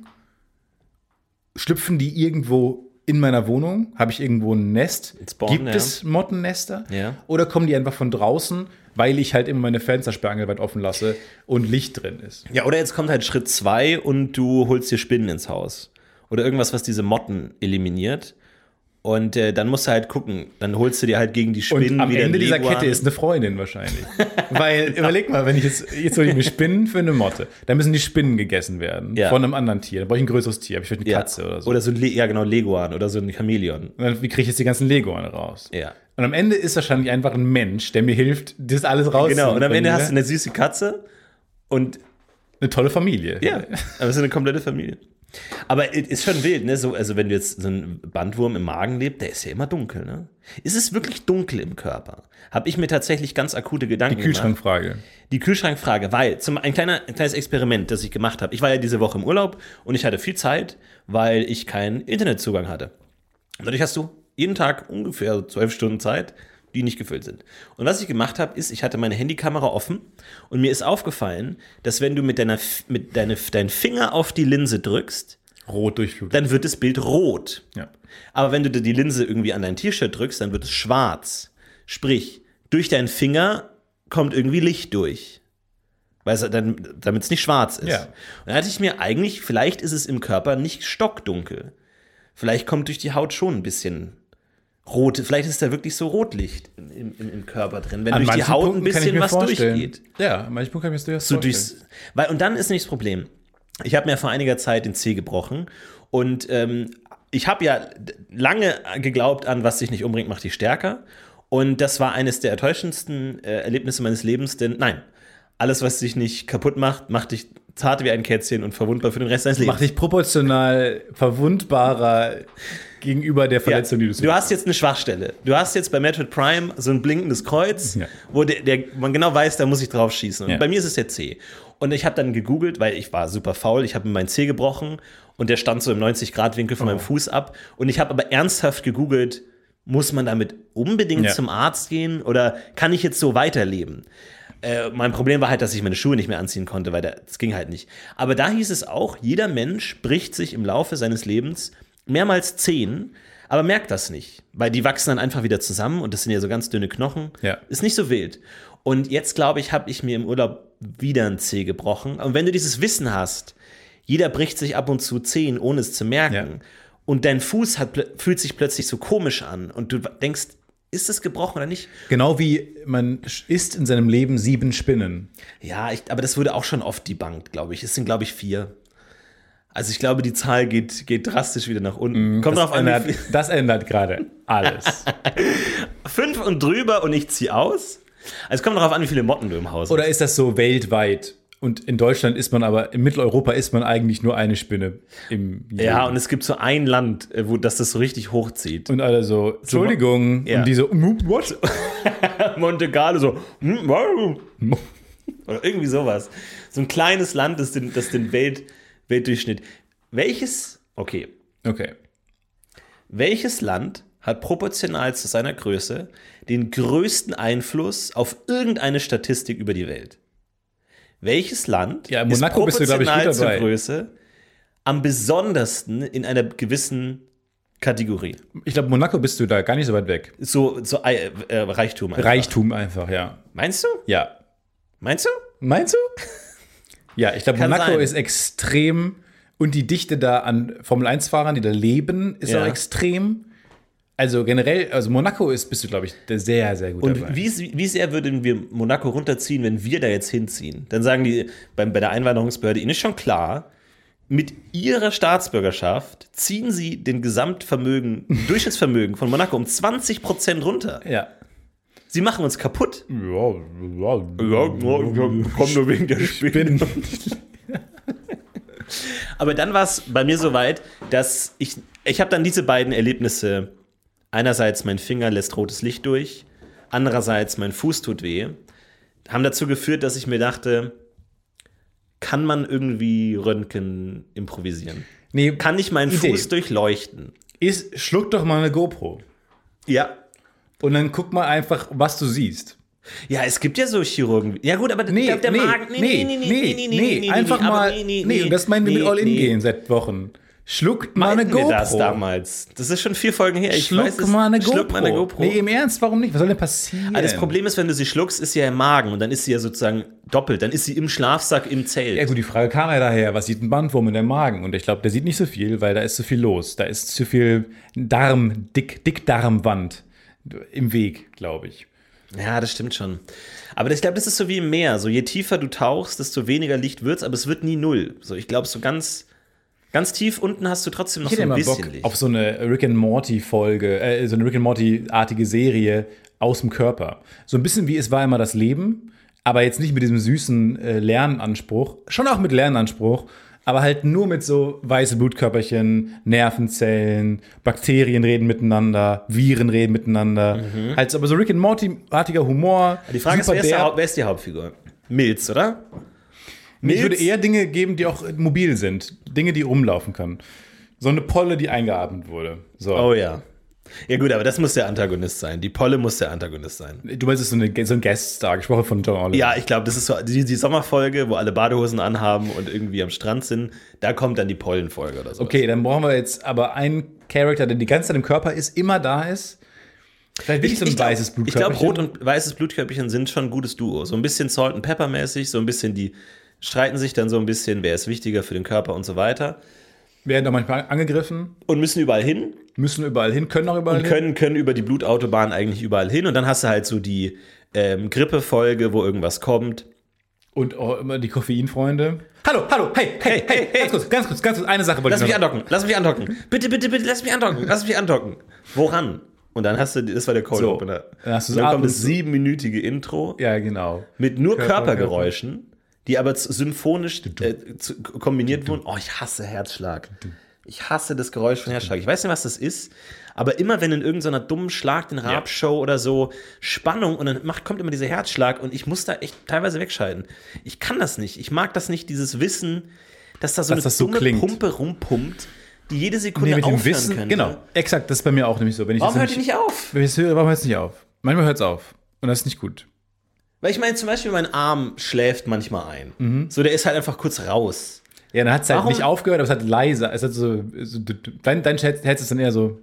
Schlüpfen die irgendwo in meiner Wohnung? Habe ich irgendwo ein Nest? Ein Spawn, Gibt ja. es Mottennester? Ja. Oder kommen die einfach von draußen, weil ich halt immer meine Fenstersperre weit offen lasse und Licht drin ist? Ja, oder jetzt kommt halt Schritt zwei und du holst dir Spinnen ins Haus. Oder irgendwas, was diese Motten eliminiert. Und äh, dann musst du halt gucken, dann holst du dir halt gegen die Spinnen Und am wieder Ende einen dieser Leguan. Kette ist eine Freundin wahrscheinlich. Weil, überleg mal, wenn ich jetzt, jetzt hole ich mir Spinnen für eine Motte, dann müssen die Spinnen gegessen werden Ja. von einem anderen Tier. Dann brauche ich ein größeres Tier, habe ich vielleicht eine ja. Katze oder so. Oder so ein, Le ja genau, Leguan oder so ein Chamäleon. Und dann, wie kriege ich jetzt die ganzen Leguane raus? Ja. Und am Ende ist wahrscheinlich einfach ein Mensch, der mir hilft, das alles rauszuholen. Genau, und am Ende von hast du mir. eine süße Katze und eine tolle Familie. ja, aber es ist eine komplette Familie. Aber es ist schon wild, ne? So, also wenn du jetzt so ein Bandwurm im Magen lebt, der ist ja immer dunkel, ne? Ist es wirklich dunkel im Körper? Habe ich mir tatsächlich ganz akute Gedanken Die gemacht. Kühlschrankfrage. Die Kühlschrankfrage, weil zum, ein, kleiner, ein kleines Experiment, das ich gemacht habe. Ich war ja diese Woche im Urlaub und ich hatte viel Zeit, weil ich keinen Internetzugang hatte. Und dadurch hast du jeden Tag ungefähr zwölf Stunden Zeit, die nicht gefüllt sind. Und was ich gemacht habe, ist, ich hatte meine Handykamera offen und mir ist aufgefallen, dass wenn du mit, deiner, mit deine, deinen Finger auf die Linse drückst, Rot durchflutet. dann wird das Bild rot. Ja. Aber wenn du dir die Linse irgendwie an dein T-Shirt drückst, dann wird es schwarz. Sprich, durch deinen Finger kommt irgendwie Licht durch. Weißt du, dann, damit es nicht schwarz ist. Ja. Und dann hatte ich mir eigentlich, vielleicht ist es im Körper nicht stockdunkel. Vielleicht kommt durch die Haut schon ein bisschen rot. Vielleicht ist da wirklich so Rotlicht im, im, im Körper drin, wenn An durch die manchen Haut ein Punkten kann ich bisschen mir was vorstellen. durchgeht. Ja, an manchen Punkten kann ich mir das durchaus So vorstellen. durchs, weil, und dann ist nicht das Problem. Ich habe mir vor einiger Zeit den Zeh gebrochen und ähm, ich habe ja lange geglaubt an, was dich nicht umbringt, macht dich stärker. Und das war eines der enttäuschendsten äh, Erlebnisse meines Lebens, denn nein, alles, was dich nicht kaputt macht, macht dich zart wie ein Kätzchen und verwundbar für den Rest deines Lebens. Macht dich proportional verwundbarer gegenüber der Verletzung, Ja. die du Du hast jetzt eine Schwachstelle. Du hast jetzt bei Metroid Prime so ein blinkendes Kreuz, Ja. wo der, der, man genau weiß, da muss ich drauf schießen. Und Ja. bei mir ist es der C. Und ich habe dann gegoogelt, weil ich war super faul, ich habe mir meinen C gebrochen und der stand so im neunzig-Grad-Winkel von Oh. meinem Fuß ab. Und ich habe aber ernsthaft gegoogelt, muss man damit unbedingt Ja. zum Arzt gehen oder kann ich jetzt so weiterleben? Äh, mein Problem war halt, dass ich meine Schuhe nicht mehr anziehen konnte, weil das ging halt nicht. Aber da hieß es auch, jeder Mensch bricht sich im Laufe seines Lebens mehrmals Zehen, aber merkt das nicht, weil die wachsen dann einfach wieder zusammen und das sind ja so ganz dünne Knochen. Ja. Ist nicht so wild. Und jetzt, glaube ich, habe ich mir im Urlaub wieder ein Zeh gebrochen. Und wenn du dieses Wissen hast, jeder bricht sich ab und zu Zehen, ohne es zu merken, Ja. und dein Fuß hat, plö- fühlt sich plötzlich so komisch an und du denkst, ist es gebrochen oder nicht? Genau wie man isst in seinem Leben sieben Spinnen. Ja, ich, aber das wurde auch schon oft debunked, glaube ich. Es sind, glaube ich, vier. Also ich glaube, die Zahl geht, geht drastisch wieder nach unten. Kommt Das drauf an, wie ändert, viel- das ändert gerade alles. fünf und drüber und ich ziehe aus. Also es kommt darauf an, wie viele Motten du im Haus hast. Oder ist das so weltweit? Und in Deutschland ist man aber, in Mitteleuropa ist man eigentlich nur eine Spinne im Ja, Jahr. und es gibt so ein Land, wo das das so richtig hochzieht. Und alle so, Entschuldigung. Ja. Und die so, what? Monte Carlo so, oder irgendwie sowas. So ein kleines Land, das den, das den Welt, Weltdurchschnitt. Welches, okay, Okay. welches Land hat proportional zu seiner Größe den größten Einfluss auf irgendeine Statistik über die Welt? Welches Land Ja, in Monaco ist bist du, glaub ich, proportional gut zur dabei. Größe am besondersten in einer gewissen Kategorie? Ich glaube, Monaco bist du da gar nicht so weit weg. So, so äh, äh, Reichtum einfach. Reichtum einfach, ja. Meinst du? Ja. Meinst du? Meinst du? Ja, ich glaube, Kann Monaco sein. ist extrem und die Dichte da an Formel eins Fahrern, die da leben, ist Ja. auch extrem. Also generell, also Monaco ist, bist du, glaube ich, der sehr, sehr gut Und dabei. wie, wie sehr würden wir Monaco runterziehen, wenn wir da jetzt hinziehen? Dann sagen die beim, bei der Einwanderungsbehörde, ihnen ist schon klar, mit ihrer Staatsbürgerschaft ziehen sie den Gesamtvermögen, Durchschnittsvermögen von Monaco um zwanzig Prozent runter. Ja. Sie machen uns kaputt. Ja, ja, Komm nur wegen der Spinnen. Aber dann war es bei mir so weit, dass ich, ich habe dann diese beiden Erlebnisse, einerseits mein Finger lässt rotes Licht durch, andererseits mein Fuß tut weh, haben dazu geführt, dass ich mir dachte, kann man irgendwie Röntgen improvisieren? Nee, Kann ich meinen Idee. Fuß durchleuchten? Ist, schluck doch mal eine GoPro. Ja. Und dann guck mal einfach, was du siehst. Ja, es gibt ja so Chirurgen. Ja gut, aber Nee, ich glaub, der nee, Magen... nee, nee, nee, einfach aber mal, nee, nee, nee, und das meinen wir nee, mit All-In nee. gehen seit Wochen. Schluckt mal eine Meinten wir GoPro. das damals? Das ist schon vier Folgen her. Ich Schluck weiß es. mal eine GoPro. Schluck mal eine GoPro. Nee, im Ernst, warum nicht? Was soll denn passieren? Aber das Problem ist, wenn du sie schluckst, ist sie ja im Magen und dann ist sie ja sozusagen doppelt. Dann ist sie im Schlafsack im Zelt. Ja gut, die Frage kam ja daher, was sieht ein Bandwurm in der Magen? Und ich glaube, der sieht nicht so viel, weil da ist zu viel los. Da ist zu viel Darm, Dick, Dickdarmwand im Weg, glaube ich. Ja, das stimmt schon. Aber ich glaube, das ist so wie im Meer. So, je tiefer du tauchst, desto weniger Licht wird's, aber es wird nie null. So, ich glaube, so ganz, ganz tief unten hast du trotzdem noch Ich so hätte ein immer bisschen Bock Licht. auf so eine Rick and Morty Folge, äh, so eine Rick and Morty-artige Serie aus dem Körper. So ein bisschen wie Es war immer das Leben, aber jetzt nicht mit diesem süßen äh, Lernanspruch, schon auch mit Lernanspruch, aber halt nur mit so weiße Blutkörperchen, Nervenzellen, Bakterien reden miteinander, Viren reden miteinander. Halt aber so Rick and Morty-artiger Humor. Die Frage ist, super wer ist, der, derb. Haupt- wer ist die Hauptfigur? Milz, oder? Nee, ich würde Milz? eher Dinge geben, die auch mobil sind. Dinge, die rumlaufen können. So eine Polle, die eingeatmet wurde. So. Oh ja. Ja gut, aber das muss der Antagonist sein. Die Polle muss der Antagonist sein. Du meinst, es ist so, eine, so ein Guest-Star, gesprochen von John Oliver. Ja, ich glaube, das ist so die, die Sommerfolge, wo alle Badehosen anhaben und irgendwie am Strand sind. Da kommt dann die Pollenfolge oder so. Okay, dann brauchen wir jetzt aber einen Charakter, der die ganze Zeit im Körper ist, immer da ist. Vielleicht wirklich so ein glaub- weißes Ich Blutkörperchen. glaube, rot und weißes Blutkörperchen sind schon ein gutes Duo. So ein bisschen Salt and Pepper mäßig, so ein bisschen, die streiten sich dann so ein bisschen, wer ist wichtiger für den Körper und so weiter. Werden da manchmal angegriffen, Und müssen überall hin müssen überall hin, können auch überall und hin. können, können über die Blutautobahn eigentlich überall hin. Und dann hast du halt so die ähm, Grippefolge, wo irgendwas kommt. Und auch immer die Koffeinfreunde. Hallo, hallo, hey, hey, hey, hey, ganz kurz, ganz kurz, ganz kurz, eine Sache wollte Lass ich mich noch. andocken, lass mich andocken. Bitte, bitte, bitte, lass mich andocken, lass mich andocken. Woran? Und dann hast du, das war der Cold So, Opener. dann hast du Und so dann ab kommt und das zu- siebenminütige Intro Ja, genau. mit nur Körper, Körpergeräuschen, die aber z- symphonisch äh, zu, kombiniert wurden. Oh, ich hasse Herzschlag. Ich hasse das Geräusch von Herzschlag. Ich weiß nicht, was das ist, aber immer wenn in irgendeiner dummen Schlag, den Rap-Show oder so, Spannung und dann macht, kommt immer dieser Herzschlag und ich muss da echt teilweise wegschalten. Ich kann das nicht. Ich mag das nicht, dieses Wissen, dass da so Dass eine das so dumme klingt. Pumpe rumpumpt, die jede Sekunde Nee, mit dem aufhören Wissen, könnte. genau, exakt, das ist bei mir auch nämlich so. Wenn ich Warum das hört die nicht auf? Wenn ich es höre, warum hört es nicht auf? Manchmal hört es auf. Und das ist nicht gut. Weil ich meine, zum Beispiel mein Arm schläft manchmal ein. Mhm. So, der ist halt einfach kurz raus. Ja, dann hat es halt Warum? nicht aufgehört, aber es hat leiser. Es hat so, so dein, dein Herz ist dann eher so.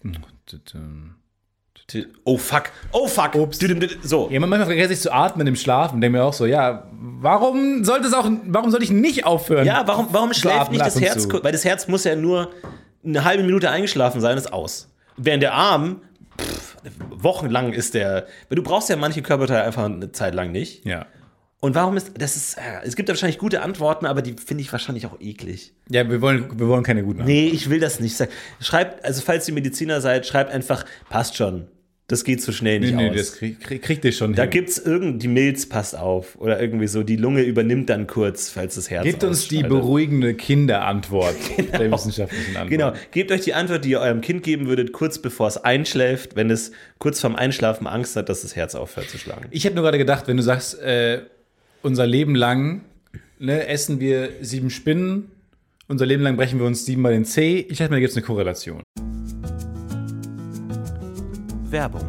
Oh fuck, oh fuck. Ups. So. Ja, manchmal vergesse ich zu atmen im Schlaf und denke mir auch so, ja, warum sollte es auch, warum sollte ich nicht aufhören? Ja, warum, warum zu schläft atmen nicht ab das und Herz? zu? kurz? Weil das Herz muss ja nur eine halbe Minute eingeschlafen sein, ist aus. Während der Arm, pff, wochenlang ist der. Weil du brauchst ja manche Körperteile einfach eine Zeit lang nicht. Ja. Und warum ist. Das ist. äh, Es gibt wahrscheinlich gute Antworten, aber die finde ich wahrscheinlich auch eklig. Ja, wir wollen, wir wollen keine guten Nee, ich will das nicht sagen. Schreibt, also falls ihr Mediziner seid, schreibt einfach, passt schon. Das geht so schnell nicht nee, nee, aus. das krieg, krieg, kriegt ihr schon Da hin. gibt's irgend, die Milz passt auf. Oder irgendwie so, die Lunge übernimmt dann kurz, falls das Herz Gebt uns die ausschaltet. beruhigende Kinderantwort der wissenschaftlichen Antwort. Genau, gebt euch die Antwort, die ihr eurem Kind geben würdet, kurz bevor es einschläft, wenn es kurz vorm Einschlafen Angst hat, dass das Herz aufhört zu schlagen. Ich habe nur gerade gedacht, wenn du sagst, äh, unser Leben lang ne, essen wir sieben Spinnen, unser Leben lang brechen wir uns siebenmal den Zeh. Ich dachte mir, da gibt es eine Korrelation. Werbung.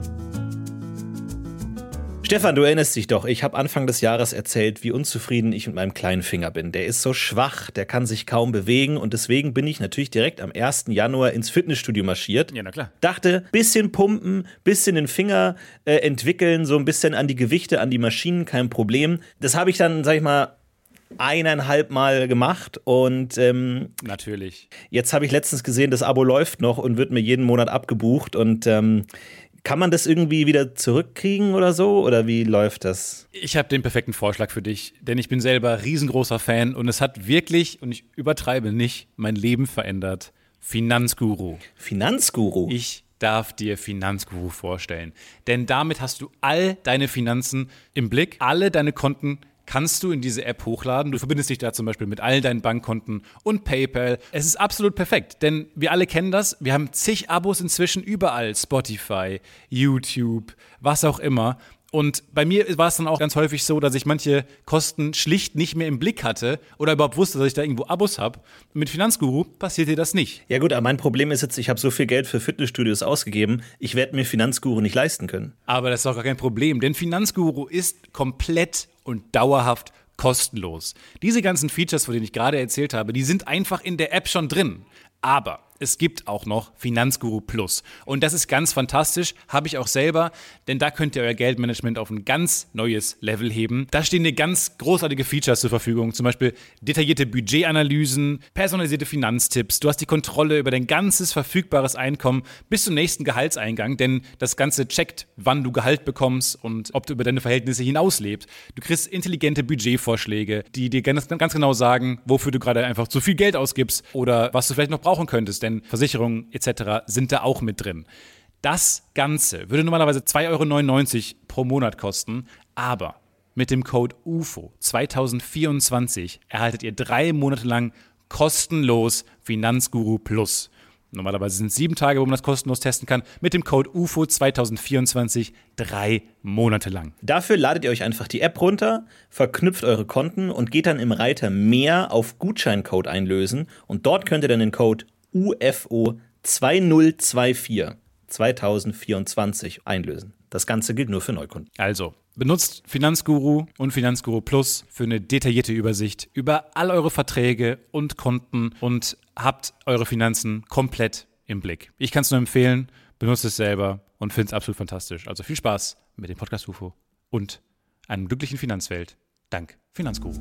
Stefan, du erinnerst dich doch, ich habe Anfang des Jahres erzählt, wie unzufrieden ich mit meinem kleinen Finger bin. Der ist so schwach, der kann sich kaum bewegen und deswegen bin ich natürlich direkt am ersten Januar ins Fitnessstudio marschiert. Ja, na klar. Dachte, bisschen pumpen, bisschen den Finger äh, entwickeln, so ein bisschen an die Gewichte, an die Maschinen, kein Problem. Das habe ich dann, sag ich mal, eineinhalb Mal gemacht und ähm, Natürlich. Jetzt habe ich letztens gesehen, das Abo läuft noch und wird mir jeden Monat abgebucht und ähm, kann man das irgendwie wieder zurückkriegen oder so? Oder wie läuft das? Ich habe den perfekten Vorschlag für dich, denn ich bin selber riesengroßer Fan und es hat wirklich, und ich übertreibe nicht, mein Leben verändert. Finanzguru. Finanzguru? Ich darf dir Finanzguru vorstellen, denn damit hast du all deine Finanzen im Blick, alle deine Konten kannst du in diese App hochladen. Du verbindest dich da zum Beispiel mit all deinen Bankkonten und PayPal. Es ist absolut perfekt, denn wir alle kennen das. Wir haben zig Abos inzwischen überall. Spotify, YouTube, was auch immer. Und bei mir war es dann auch ganz häufig so, dass ich manche Kosten schlicht nicht mehr im Blick hatte oder überhaupt wusste, dass ich da irgendwo Abos habe. Mit Finanzguru passiert dir das nicht. Ja gut, aber mein Problem ist jetzt, ich habe so viel Geld für Fitnessstudios ausgegeben, ich werde mir Finanzguru nicht leisten können. Aber das ist auch gar kein Problem, denn Finanzguru ist komplett und dauerhaft kostenlos. Diese ganzen Features, von denen ich gerade erzählt habe, die sind einfach in der App schon drin. Aber es gibt auch noch Finanzguru Plus. Und das ist ganz fantastisch, habe ich auch selber, denn da könnt ihr euer Geldmanagement auf ein ganz neues Level heben. Da stehen dir ganz großartige Features zur Verfügung, zum Beispiel detaillierte Budgetanalysen, personalisierte Finanztipps. Du hast die Kontrolle über dein ganzes verfügbares Einkommen bis zum nächsten Gehaltseingang, denn das Ganze checkt, wann du Gehalt bekommst und ob du über deine Verhältnisse hinaus lebst. Du kriegst intelligente Budgetvorschläge, die dir ganz, ganz genau sagen, wofür du gerade einfach zu viel Geld ausgibst oder was du vielleicht noch brauchen könntest, denn Versicherungen et cetera sind da auch mit drin. Das Ganze würde normalerweise zwei Euro neunundneunzig pro Monat kosten, aber mit dem Code U F O zwanzig vierundzwanzig erhaltet ihr drei Monate lang kostenlos Finanzguru Plus. Normalerweise sind es sieben Tage, wo man das kostenlos testen kann. Mit dem Code U F O zwanzig vierundzwanzig drei Monate lang. Dafür ladet ihr euch einfach die App runter, verknüpft eure Konten und geht dann im Reiter Mehr auf Gutscheincode einlösen. Und dort könnt ihr dann den Code U F O zwanzig vierundzwanzig zwanzig vierundzwanzig einlösen. Das Ganze gilt nur für Neukunden. Also, benutzt Finanzguru und Finanzguru Plus für eine detaillierte Übersicht über all eure Verträge und Konten und habt eure Finanzen komplett im Blick. Ich kann es nur empfehlen, benutzt es selber und finde es absolut fantastisch. Also viel Spaß mit dem Podcast U F O und einer glücklichen Finanzwelt. Dank Finanzguru.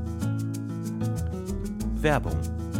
Werbung.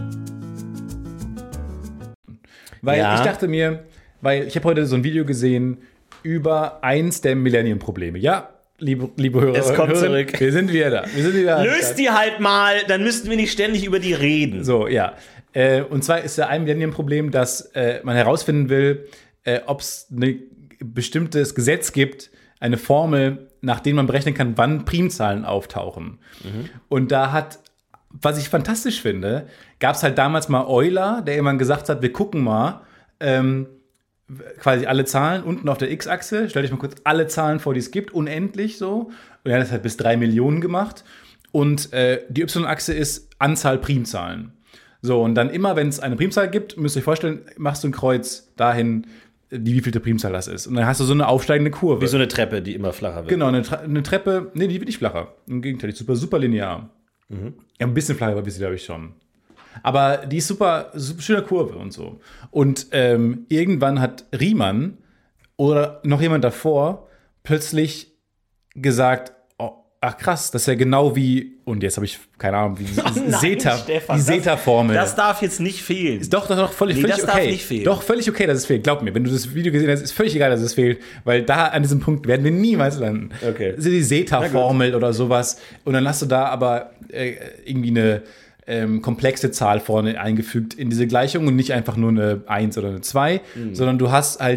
Weil Ja. ich dachte mir, weil ich habe heute so ein Video gesehen über eins der Millennium-Probleme. Ja, liebe, liebe Hörer, Es kommt Hörerinnen, zurück. wir sind wieder da. Wir sind wieder Löst die halt mal, dann müssten wir nicht ständig über die reden. So, ja. Äh, und zwar ist ja ein Millennium-Problem, dass äh, man herausfinden will, äh, ob es ein bestimmtes Gesetz gibt, eine Formel, nach der man berechnen kann, wann Primzahlen auftauchen. Mhm. Und da hat, was ich fantastisch finde, gab es halt damals mal Euler, der irgendwann gesagt hat, wir gucken mal, ähm, quasi alle Zahlen unten auf der X-Achse, stell dich mal kurz alle Zahlen vor, die es gibt, unendlich so. Und er hat das halt bis drei Millionen gemacht. Und äh, die Y-Achse ist Anzahl Primzahlen. So, und dann immer, wenn es eine Primzahl gibt, müsst ihr euch vorstellen, machst du ein Kreuz dahin, die wievielte Primzahl das ist. Und dann hast du so eine aufsteigende Kurve. Wie so eine Treppe, die immer flacher wird. Genau, eine, Tra- eine Treppe, nee, die wird nicht flacher. Im Gegenteil, die ist super, super linear. Mhm. Ja, ein bisschen flacher, aber ein bisschen, glaube ich, schon. Aber die ist super, super schöne Kurve und so. Und ähm, irgendwann hat Riemann oder noch jemand davor plötzlich gesagt, oh, ach krass, das ist ja genau wie, und jetzt habe ich keine Ahnung, wie Oh nein, Zeta, Stefan, die Zeta-Formel. Das, das darf jetzt nicht fehlen. Ist doch, doch, doch völlig, Nee, völlig das okay. darf nicht fehlen. Doch, völlig okay, dass es fehlt. Glaub mir, wenn du das Video gesehen hast, ist völlig egal, dass es fehlt, weil da an diesem Punkt werden wir niemals landen. Okay. Das ist die Zeta-Formel oder sowas. Und dann hast du da aber äh, irgendwie eine ähm, komplexe Zahl vorne eingefügt in diese Gleichung und nicht einfach nur eine eins oder eine zwei, mhm. sondern du hast halt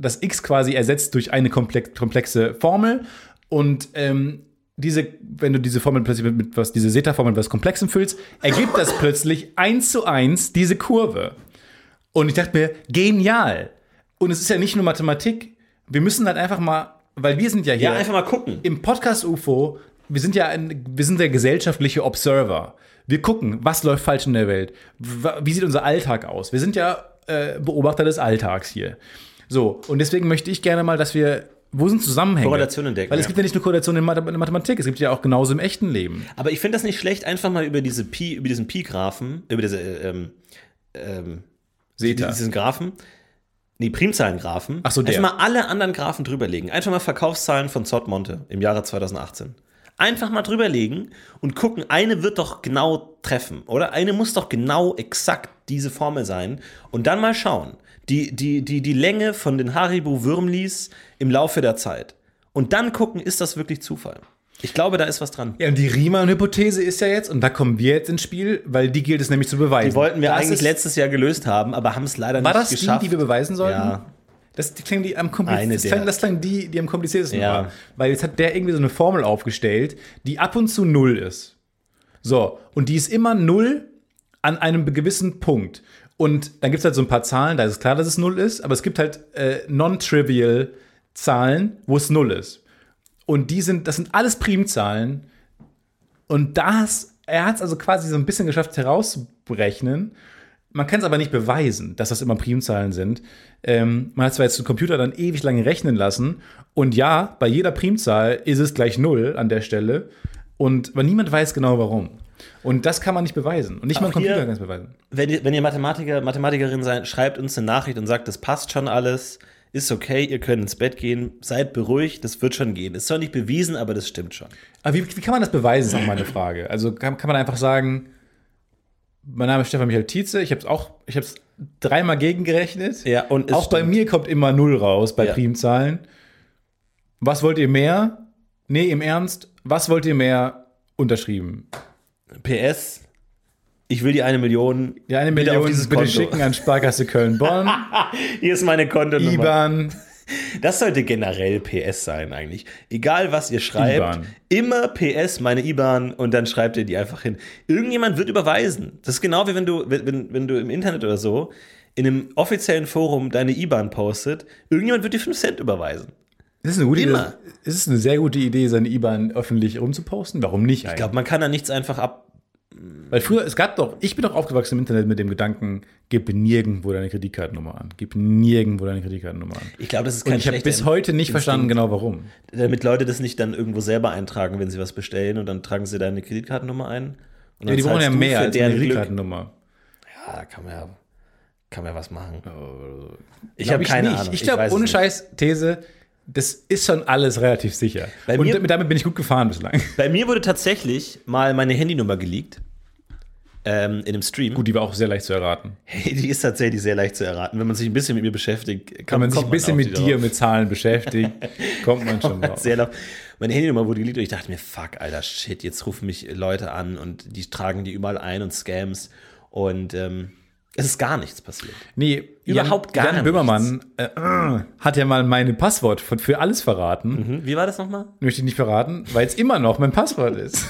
das X quasi ersetzt durch eine komplexe Formel und ähm, diese, wenn du diese Formel plötzlich mit, mit was, diese Zeta-Formel mit was Komplexem füllst, ergibt das plötzlich eins zu eins diese Kurve. Und ich dachte mir, genial. Und es ist ja nicht nur Mathematik. Wir müssen halt einfach mal, weil wir sind ja hier. Ja, einfach mal gucken. Im Podcast U F O, wir sind ja ein, wir sind der gesellschaftliche Observer. Wir gucken, was läuft falsch in der Welt. Wie sieht unser Alltag aus? Wir sind ja äh, Beobachter des Alltags hier. So, und deswegen möchte ich gerne mal, dass wir, wo sind Zusammenhänge? Korrelationen entdecken. Weil es ja. gibt ja nicht nur Korrelationen in der Mathematik, es gibt ja auch genauso im echten Leben. Aber ich finde das nicht schlecht, einfach mal über diese Pi, über diesen Pi-Graphen, über diese, ähm, ähm, Zeta. diesen Graphen, nee, Primzahlengraphen, Ach so, der. einfach mal alle anderen Graphen drüberlegen. Einfach mal Verkaufszahlen von Zott Monte im Jahre zwanzig achtzehn. Einfach mal drüberlegen und gucken, eine wird doch genau treffen, oder? Eine muss doch genau exakt diese Formel sein. Und dann mal schauen, die, die, die, die Länge von den Haribo-Würmlis im Laufe der Zeit. Und dann gucken, ist das wirklich Zufall? Ich glaube, da ist was dran. Ja, und die Riemann-Hypothese ist ja jetzt, und da kommen wir jetzt ins Spiel, weil die gilt es nämlich zu beweisen. Die wollten wir das eigentlich ist, letztes Jahr gelöst haben, aber haben es leider war nicht das geschafft. die, die wir beweisen sollten? Ja. Das klingt die am Eine kompliziertesten. Das der. klang, das klang die, die am kompliziertesten Ja. war. Weil jetzt hat der irgendwie so eine Formel aufgestellt, die ab und zu null ist. So, und die ist immer null an einem gewissen Punkt. Und dann gibt es halt so ein paar Zahlen, da ist es klar, dass es null ist, aber es gibt halt äh, non-trivial Zahlen, wo es null ist. Und die sind, das sind alles Primzahlen. Und das, er hat es also quasi so ein bisschen geschafft herauszuberechnen. Man kann es aber nicht beweisen, dass das immer Primzahlen sind. Ähm, man hat zwar jetzt den Computer dann ewig lange rechnen lassen. Und ja, bei jeder Primzahl ist es gleich null an der Stelle. Und, aber niemand weiß genau warum. Und das kann man nicht beweisen. Und nicht Auch mal ein Computer hier, kann es beweisen. Wenn ihr, wenn ihr Mathematiker, Mathematikerin seid, schreibt uns eine Nachricht und sagt, das passt schon alles, ist okay, ihr könnt ins Bett gehen, seid beruhigt, das wird schon gehen. Ist zwar nicht bewiesen, aber das stimmt schon. Aber wie, wie kann man das beweisen, ist auch meine Frage. Also kann, kann man einfach sagen, mein Name ist Stefan Michael Tietze, ich habe es auch, ich habe es dreimal gegengerechnet. Ja, und es auch bei stimmt. mir kommt immer null raus bei Ja. Primzahlen. Was wollt ihr mehr? Nee, im Ernst, was wollt ihr mehr? Unterschrieben. P S, ich will die eine Million Ja, eine bitte Million auf dieses bitte Konto. schicken an Sparkasse Köln-Bonn, Hier ist meine Kontonummer. I B A N. Das sollte generell P S sein eigentlich. Egal, was ihr schreibt, I B A N. immer P S, meine I B A N, und dann schreibt ihr die einfach hin. Irgendjemand wird überweisen. Das ist genau wie wenn du, wenn, wenn du im Internet oder so in einem offiziellen Forum deine I B A N postet, irgendjemand wird dir fünf Cent überweisen. Das ist eine gute Immer. Idee. Es ist eine sehr gute Idee, seine I B A N öffentlich rumzuposten. Warum nicht eigentlich? Ich glaube, man kann da nichts einfach ab. Weil früher, es gab doch, ich bin doch aufgewachsen im Internet mit dem Gedanken, gib nirgendwo deine Kreditkartennummer an. Gib nirgendwo deine Kreditkartennummer an. Ich glaube, das ist Und kein ich habe schlechter bis heute nicht Instinkt, verstanden, genau warum. damit Leute das nicht dann irgendwo selber eintragen, wenn sie was bestellen, und dann tragen sie deine Kreditkartennummer ein. Und Ja, die dann brauchen ja zahlst du mehr für als deren eine Glück. Kreditkartennummer. Ja, da kann man ja, kann man ja was machen. Ich Glaub habe keine nicht. Ahnung. Ich glaube, weiß ohne es nicht. Scheiß, These, das ist schon alles relativ sicher. Bei Und mir- damit bin ich gut gefahren bislang. Bei mir wurde tatsächlich mal meine Handynummer geleakt. Ähm, in einem Stream. Gut, die war auch sehr leicht zu erraten. Hey, die ist tatsächlich sehr leicht zu erraten. Wenn man sich ein bisschen mit mir beschäftigt, Wenn kann man sich ein bisschen mit dir, mit mit Zahlen beschäftigt, kommt man schon drauf. sehr laut. Meine Handynummer wurde geleakt und ich dachte mir, fuck, alter Shit, jetzt rufen mich Leute an und die tragen die überall ein und Scams. Und ähm, es ist gar nichts passiert. Nee, Überhaupt Jan, gar Jan Böhmermann äh, äh, hat ja mal mein Passwort für, für alles verraten. Mhm. Wie war das nochmal? Möchte ich nicht verraten, weil es immer noch mein Passwort ist.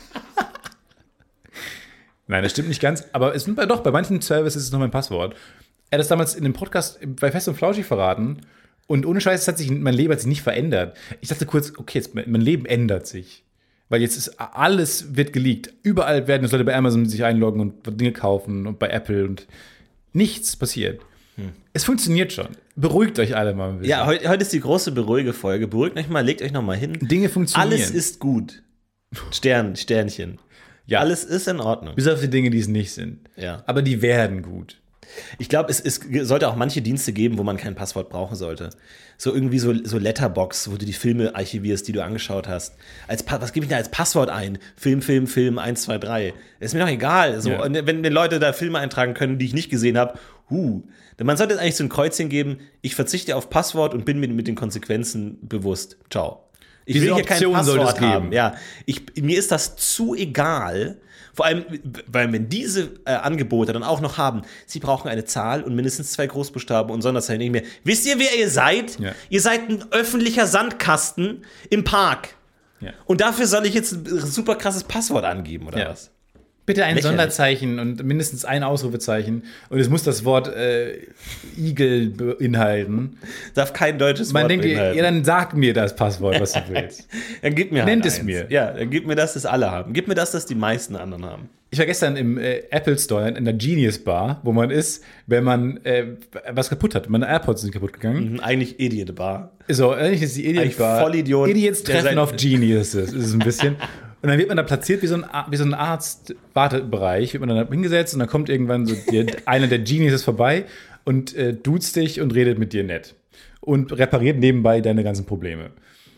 Nein, das stimmt nicht ganz, aber es sind bei, doch, bei manchen Services ist es noch mein Passwort. Er hat das damals in dem Podcast bei Fest und Flauschig verraten und ohne Scheiß, es hat sich, mein Leben hat sich nicht verändert. Ich dachte kurz, okay, jetzt, mein Leben ändert sich. Weil jetzt ist alles wird geleakt. Überall werden jetzt Leute bei Amazon sich einloggen und Dinge kaufen und bei Apple und nichts passiert. Hm. Es funktioniert schon. Beruhigt euch alle mal ein bisschen. Ja, heute, heute ist die große beruhige Folge. Beruhigt euch mal, legt euch noch mal hin. Dinge funktionieren. Alles ist gut. Stern, Sternchen. Ja. Alles ist in Ordnung. Bis auf die Dinge, die es nicht sind. Ja. Aber die werden gut. Ich glaube, es, es sollte auch manche Dienste geben, wo man kein Passwort brauchen sollte. So irgendwie so, so Letterbox, wo du die Filme archivierst, die du angeschaut hast. Als Pa- was gebe ich da als Passwort ein? Film, Film, Film, eins, zwei, drei. Ist mir doch egal. So, Ja. und wenn, wenn Leute da Filme eintragen können, die ich nicht gesehen habe, huh. Denn man sollte jetzt eigentlich so ein Kreuzchen geben, ich verzichte auf Passwort und bin mir mit den Konsequenzen bewusst. Ciao. Ich Diese will hier Option kein soll es Passwort geben. haben. Ja, ich, mir ist das zu egal. Vor allem, weil wenn diese äh, Angebote dann auch noch haben, sie brauchen eine Zahl und mindestens zwei Großbuchstaben und Sonderzeichen nicht mehr. Wisst ihr, wer ihr seid? Ja. Ihr seid ein öffentlicher Sandkasten im Park. Ja. Und dafür soll ich jetzt ein super krasses Passwort angeben, oder Ja. was? Bitte ein Lächerlich. Sonderzeichen und mindestens ein Ausrufezeichen. Und es muss das Wort äh, Igel beinhalten. Darf kein deutsches Man Wort denkt, ihr, beinhalten. ja, dann sag mir das Passwort, was du willst. Dann gib mir Nennt halt es eins. mir. Ja, dann gib mir das, das alle haben. Gib mir das, das die meisten anderen haben. Ich war gestern im äh, Apple Store in der Genius Bar, wo man ist, wenn man äh, was kaputt hat. Meine AirPods sind kaputt gegangen. Mhm, eigentlich Idiot Bar. So, eigentlich ist die Idiot Eigentlich Bar. Vollidiot, Idiots der treffen sein- auf Geniuses, ist es ein bisschen. Und dann wird man da platziert wie so ein, Ar- wie so ein Arzt-Wartebereich, wird man dann da hingesetzt und dann kommt irgendwann so die, einer der Geniuses vorbei und äh, duzt dich und redet mit dir nett. Und repariert nebenbei deine ganzen Probleme.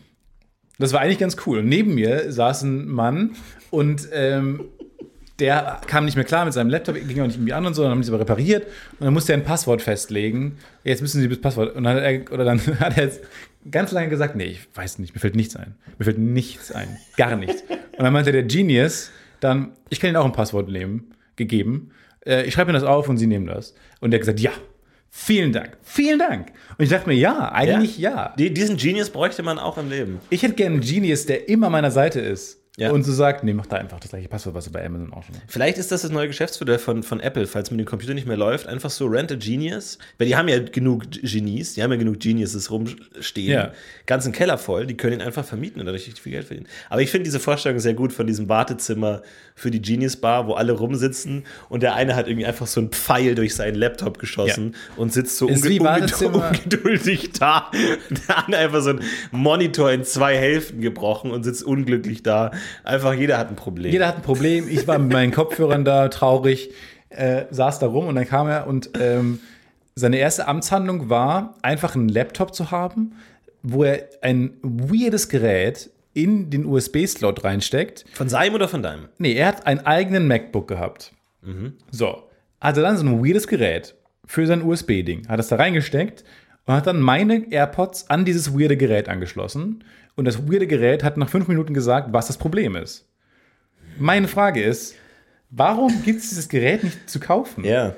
Das war eigentlich ganz cool. Und neben mir saß ein Mann und ähm, der kam nicht mehr klar mit seinem Laptop, ging auch nicht irgendwie an und so, dann haben die es aber repariert und dann musste er ein Passwort festlegen. Jetzt müssen sie das Passwort. Und dann hat er, oder dann hat er jetzt ganz lange gesagt, nee, ich weiß nicht, mir fällt nichts ein. Mir fällt nichts ein. Gar nichts. Und dann meinte der Genius dann, ich kann Ihnen auch ein Passwort nehmen, gegeben. Äh, ich schreibe mir das auf und Sie nehmen das. Und der hat gesagt, ja, vielen Dank, vielen Dank. Und ich dachte mir, ja, eigentlich ja. Die, diesen Genius bräuchte man auch im Leben. Ich hätte gerne einen Genius, der immer an meiner Seite ist. Ja. Und so sagt, nee, mach da einfach das gleiche Passwort, was du bei Amazon auch schon hast. Vielleicht ist das das neue Geschäftsmodell von, von Apple, falls mit dem Computer nicht mehr läuft, einfach so rent a Genius. Weil die haben ja genug Genies, die haben ja genug Geniuses rumstehen, Ja. ganzen Keller voll, die können ihn einfach vermieten und dadurch richtig viel Geld verdienen. Aber ich finde diese Vorstellung sehr gut von diesem Wartezimmer für die Genius Bar, wo alle rumsitzen und der eine hat irgendwie einfach so einen Pfeil durch seinen Laptop geschossen und sitzt so Ist unge wie unge Wartezimmer. ungeduldig da. Der andere einfach so einen Monitor in zwei Hälften gebrochen und sitzt unglücklich da. Einfach jeder hat ein Problem. Jeder hat ein Problem. Ich war mit meinen Kopfhörern da, traurig, äh, saß da rum und dann kam er und ähm, seine erste Amtshandlung war, einfach einen Laptop zu haben, wo er ein weirdes Gerät in den U S B-Slot reinsteckt. Von seinem oder von deinem? Nee, er hat einen eigenen MacBook gehabt. So, hatte dann so ein weirdes Gerät für sein U S B-Ding, hat es da reingesteckt und hat dann meine AirPods an dieses weirde Gerät angeschlossen. Und das weirde Gerät hat nach fünf Minuten gesagt, was das Problem ist. Meine Frage ist, warum gibt es dieses Gerät nicht zu kaufen? Ja.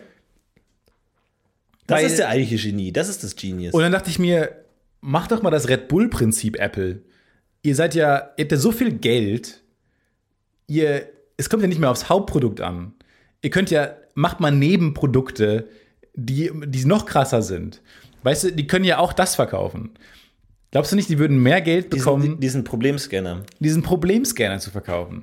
Das Weil- ist der eigentliche Genie. Das ist das Genius. Und dann dachte ich mir, mach doch mal das Red Bull-Prinzip, Apple. Ihr seid ja, ihr habt ja so viel Geld, ihr, es kommt ja nicht mehr aufs Hauptprodukt an. Ihr könnt ja, macht mal Nebenprodukte, die, die noch krasser sind. Weißt du, die können ja auch das verkaufen. Glaubst du nicht, die würden mehr Geld bekommen, diesen, diesen Problemscanner. diesen Problemscanner zu verkaufen?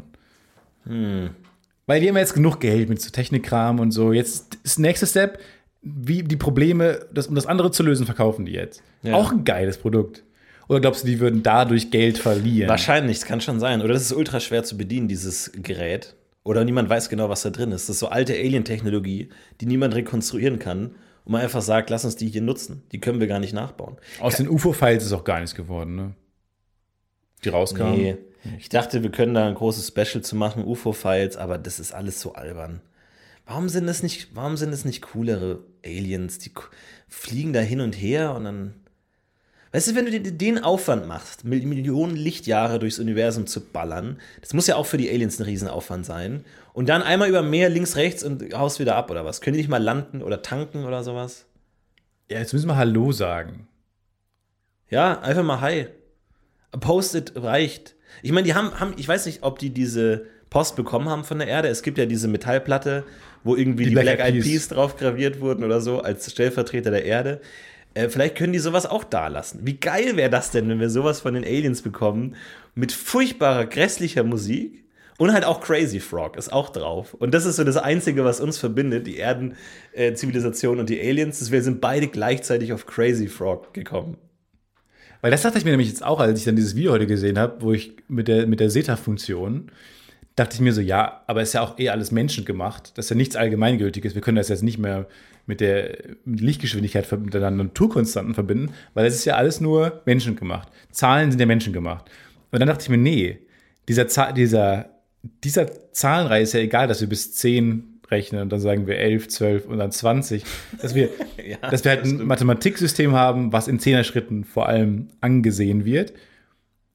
Weil die haben ja jetzt genug Geld mit so Technikkram und so. Jetzt ist das nächste Step, wie die Probleme, das, um das andere zu lösen, verkaufen die jetzt. Ja. Auch ein geiles Produkt. Oder glaubst du, die würden dadurch Geld verlieren? Wahrscheinlich, das kann schon sein. Oder das ist ultra schwer zu bedienen, dieses Gerät. Oder niemand weiß genau, was da drin ist. Das ist so alte Alien-Technologie, die niemand rekonstruieren kann. Und man einfach sagt, lass uns die hier nutzen. Die können wir gar nicht nachbauen. Aus den U F O-Files ist auch gar nichts geworden, ne? Die rauskamen. Nee. Ich dachte, wir können da ein großes Special zu machen, U F O-Files, aber das ist alles so albern. Warum sind das nicht, warum sind das nicht coolere Aliens? Die k- fliegen da hin und her und dann. Weißt du, wenn du den, den Aufwand machst, Mil- Millionen Lichtjahre durchs Universum zu ballern, das muss ja auch für die Aliens ein Riesenaufwand sein. Und dann einmal über Meer, links, rechts und haust wieder ab oder was? Können die nicht mal landen oder tanken oder sowas? Ja, jetzt müssen wir Hallo sagen. Ja, einfach mal Hi. A Post-it reicht. Ich meine, die haben, haben, ich weiß nicht, ob die diese Post bekommen haben von der Erde. Es gibt ja diese Metallplatte, wo irgendwie die, Die Black, Black Eyed Eyed Peas drauf graviert wurden oder so, als Stellvertreter der Erde. Äh, vielleicht können die sowas auch da lassen. Wie geil wäre das denn, wenn wir sowas von den Aliens bekommen, mit furchtbarer, grässlicher Musik und halt auch Crazy Frog ist auch drauf. Und das ist so das Einzige, was uns verbindet, die Erden-Zivilisation und die Aliens. Das wir sind beide gleichzeitig auf Crazy Frog gekommen. Weil das dachte ich mir nämlich jetzt auch, als ich dann dieses Video heute gesehen habe, wo ich mit der, mit der Zeta-Funktion, dachte ich mir so, ja, aber ist ja auch eh alles menschengemacht. Das ist ja nichts Allgemeingültiges. Wir können das jetzt nicht mehr mit der mit Lichtgeschwindigkeit, mit der Naturkonstanten verbinden, weil das ist ja alles nur menschengemacht. Zahlen sind ja menschengemacht. Und dann dachte ich mir, nee, dieser, Zahl, dieser, dieser Zahlenreihe ist ja egal, dass wir bis zehn rechnen und dann sagen wir elf, zwölf und dann zwanzig. Dass wir, Ja, dass wir halt das ein stimmt. Mathematiksystem haben, was in Zehner-Schritten vor allem angesehen wird.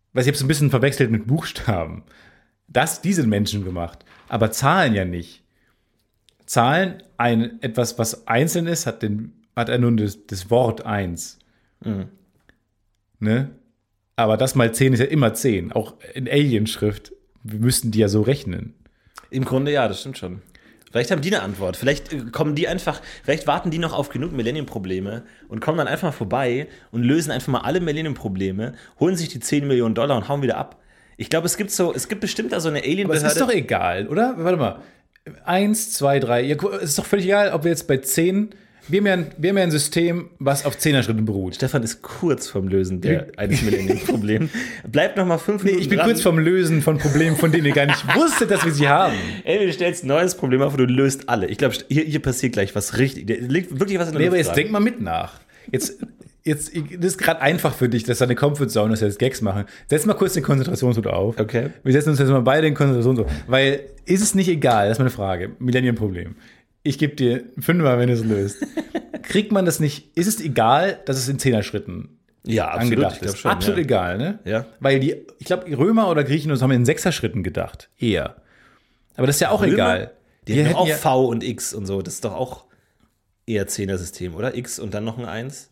Was ich habe so ein bisschen verwechselt mit Buchstaben. Das, die sind Menschen gemacht, aber Zahlen ja nicht. Zahlen, ein, etwas, was einzeln ist, hat, den, hat er nur das, das Wort eins. Mhm. Ne? Aber das mal zehn ist ja immer zehn. Auch in Alien-Schrift. Wir müssten die ja so rechnen. Im Grunde ja, das stimmt schon. Vielleicht haben die eine Antwort. Vielleicht kommen die einfach, vielleicht warten die noch auf genug Millennium-Probleme und kommen dann einfach mal vorbei und lösen einfach mal alle Millennium-Probleme, holen sich die zehn Millionen Dollar und hauen wieder ab. Ich glaube, es gibt so, es gibt bestimmt da so eine Alien-Behörde. Aber es ist doch egal, oder? Warte mal. Eins, zwei, drei. Ja, es ist doch völlig egal, ob wir jetzt bei zehn. Wir haben, ja ein, wir haben ja ein System, was auf Zehner-Schritten beruht. Stefan ist kurz vorm Lösen der, eines Millennium-Problems. Bleibt noch mal fünf Minuten nee, ich bin dran. kurz vorm Lösen von Problemen, von denen ihr gar nicht wusstet, dass wir sie haben. Ey, du stellst ein neues Problem auf und du löst alle. Ich glaube, hier, hier passiert gleich was richtig. Da liegt wirklich was in der Nee, Luft aber jetzt dran. denk mal mit nach. Jetzt, jetzt das ist gerade einfach für dich, dass deine Comfortzone, dass wir jetzt Gags machen. Setz mal kurz den Konzentrationshut auf. Okay. Wir setzen uns jetzt mal beide in Konzentrationshut. Weil, ist es nicht egal, das ist meine Frage, Millennium-Problem. Ich gebe dir fünfmal, wenn du es löst. Kriegt man das nicht, ist es egal, dass es in Zehner-Schritten ja, absolut, angedacht ist? schon, absolut ja. egal, ne? Ja. Weil die, ich glaube, Römer oder Griechen haben in Sechser-Schritten gedacht. Eher. Aber das ist ja auch Römer? egal. Die Wir haben doch auch ja, V und X und so. Das ist doch auch eher Zehner-System, oder? X und dann noch ein eins.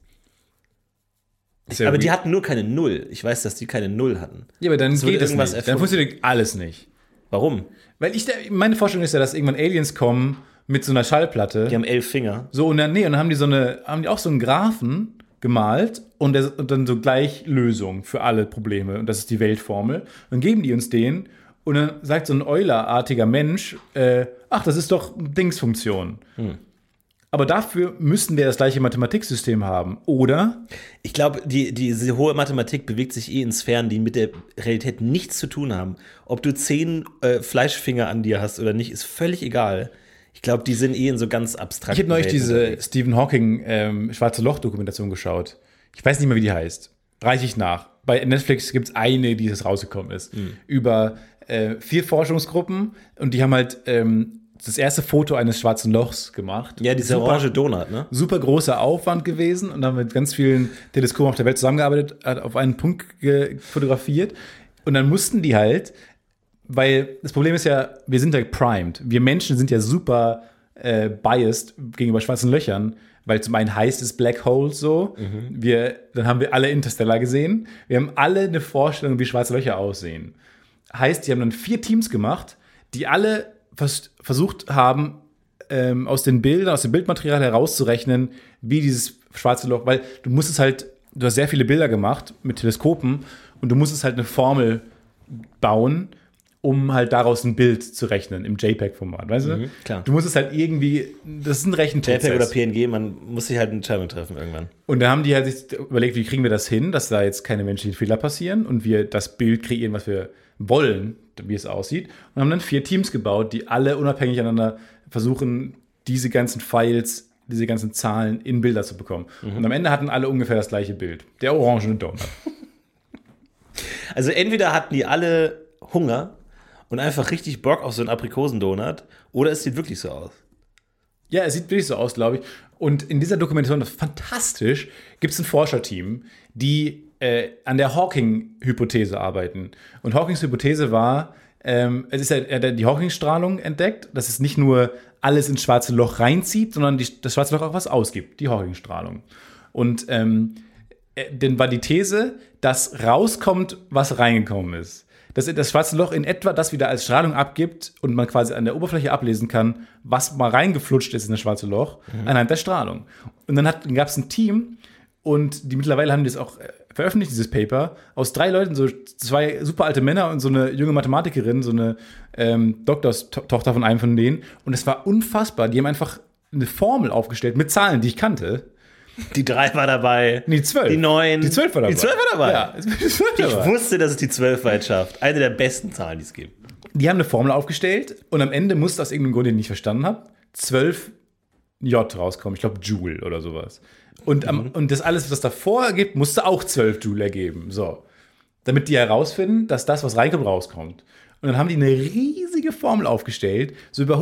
ja Aber die weird. hatten nur keine Null. Ich weiß, dass die keine Null hatten. Ja, aber dann Es wurde geht es irgendwas nicht. Dann erfunden. funktioniert alles nicht. Warum? Weil ich, meine Vorstellung ist ja, dass irgendwann Aliens kommen mit so einer Schallplatte. Die haben elf Finger. So, und dann, nee, und dann haben die so eine, haben die auch so einen Graphen gemalt und, der, und dann so gleich Lösung für alle Probleme. Und das ist die Weltformel. Dann geben die uns den und dann sagt so ein Euler-artiger Mensch, äh, ach, das ist doch Dingsfunktion. Hm. Aber dafür müssten wir das gleiche Mathematiksystem haben, oder? Ich glaube, die, diese hohe Mathematik bewegt sich eh in Sphären, die mit der Realität nichts zu tun haben. Ob du zehn äh, Fleischfinger an dir hast oder nicht, ist völlig egal. Ich glaube, die sind eh in so ganz abstrakten Ich habe neulich Welten diese unterwegs. Stephen Hawking ähm, Schwarze Loch-Dokumentation geschaut. Ich weiß nicht mehr, wie die heißt. Reiche ich nach. Bei Netflix gibt es eine, die jetzt rausgekommen ist. Mhm. Über äh, vier Forschungsgruppen und die haben halt ähm, das erste Foto eines schwarzen Lochs gemacht. Ja, dieser super, orange Donut, ne? Super großer Aufwand gewesen und haben mit ganz vielen Teleskopen auf der Welt zusammengearbeitet, hat auf einen Punkt fotografiert. Und dann mussten die halt, weil das Problem ist ja, wir sind ja primed. Wir Menschen sind ja super äh, biased gegenüber schwarzen Löchern, weil zum einen heißt es Black Holes so. Mhm. Wir, dann haben wir alle Interstellar gesehen. Wir haben alle eine Vorstellung, wie schwarze Löcher aussehen. Heißt, die haben dann vier Teams gemacht, die alle vers- versucht haben, ähm, aus den Bildern, aus dem Bildmaterial herauszurechnen, wie dieses schwarze Loch, weil du musst es halt, du hast sehr viele Bilder gemacht mit Teleskopen und du musstest halt eine Formel bauen, um halt daraus ein Bild zu rechnen im JPEG-Format, weißt du? Mhm, klar. Du musst es halt irgendwie, das ist ein Rechenprozess. JPEG oder P N G, man muss sich halt eine Entscheidung treffen irgendwann. Und da haben die halt sich überlegt, wie kriegen wir das hin, dass da jetzt keine menschlichen Fehler passieren und wir das Bild kreieren, was wir wollen, wie es aussieht. Und haben dann vier Teams gebaut, die alle unabhängig voneinander versuchen, diese ganzen Files, diese ganzen Zahlen in Bilder zu bekommen. Mhm. Und am Ende hatten alle ungefähr das gleiche Bild. Der orangene Donut. Also entweder hatten die alle Hunger und einfach richtig Bock auf so einen Aprikosendonut, oder es sieht wirklich so aus. Ja, es sieht wirklich so aus, glaube ich. Und in dieser Dokumentation, das ist fantastisch, gibt es ein Forscherteam, die äh, an der Hawking-Hypothese arbeiten. Und Hawkings Hypothese war, ähm, es ist ja, er hat die Hawking-Strahlung entdeckt, dass es nicht nur alles ins schwarze Loch reinzieht, sondern die, das schwarze Loch auch was ausgibt, die Hawking-Strahlung. Und ähm, dann war die These, dass rauskommt, was reingekommen ist. Dass das schwarze Loch in etwa das wieder als Strahlung abgibt und man quasi an der Oberfläche ablesen kann, was mal reingeflutscht ist in das schwarze Loch, mhm. anhand der Strahlung. Und dann, dann gab es ein Team, und die mittlerweile haben das auch veröffentlicht, dieses Paper, aus drei Leuten, so zwei super alte Männer und so eine junge Mathematikerin, so eine ähm, Doktorstochter von einem von denen. Und es war unfassbar. Die haben einfach eine Formel aufgestellt mit Zahlen, die ich kannte. Die drei war dabei. Nee, die zwölf. Die neun. Die zwölf war dabei. Die zwölf war dabei. Ja, die zwölf ich dabei. wusste, dass es die zwölf weit schafft. Eine der besten Zahlen, die es gibt. Die haben eine Formel aufgestellt und am Ende musste aus irgendeinem Grund, den ich nicht verstanden habe, zwölf J rauskommen. Ich glaube, Joule oder sowas. Und, mhm. am, und das alles, was davor ergibt, musste auch zwölf Joule ergeben. So. Damit die herausfinden, dass das, was reinkommt, rauskommt. Und dann haben die eine riesige Formel aufgestellt, so über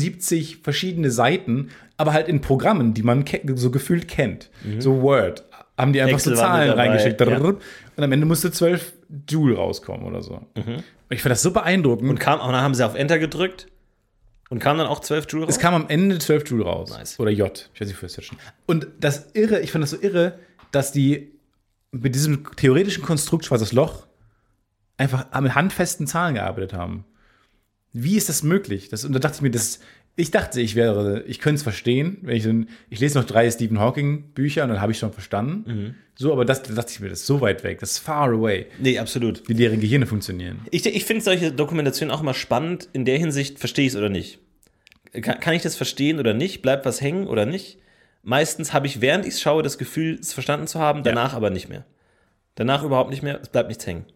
hundertdreiundsiebzig verschiedene Seiten, aber halt in Programmen, die man ke- so gefühlt kennt. Mhm. So Word, haben die einfach so Wechselwandel Zahlen dabei, reingeschickt. ja. Und am Ende musste zwölf Joule rauskommen oder so. Und ich fand das so beeindruckend. Und, kam, und dann haben sie auf Enter gedrückt und kam dann auch zwölf Joule raus? Es kam am Ende zwölf Joule raus. Nice. Oder J. Ich weiß nicht, für das Und das Irre, ich fand das so irre, dass die mit diesem theoretischen Konstrukt Schwarzes Loch einfach mit handfesten Zahlen gearbeitet haben. Wie ist das möglich? Das, und da dachte ich mir, das, ich dachte, ich wäre, ich könnte es verstehen, wenn ich so ein, ich lese noch drei Stephen Hawking Bücher und dann habe ich schon verstanden. Mhm. So, aber das da dachte ich mir, das ist so weit weg, das ist far away. Nee, absolut. Wie deren Gehirne funktionieren. Ich, ich finde solche Dokumentationen auch immer spannend. In der Hinsicht, verstehe ich es oder nicht. Kann, kann ich das verstehen oder nicht? Bleibt was hängen oder nicht? Meistens habe ich, während ich es schaue, das Gefühl, es verstanden zu haben, danach ja. aber nicht mehr. Danach überhaupt nicht mehr, es bleibt nichts hängen.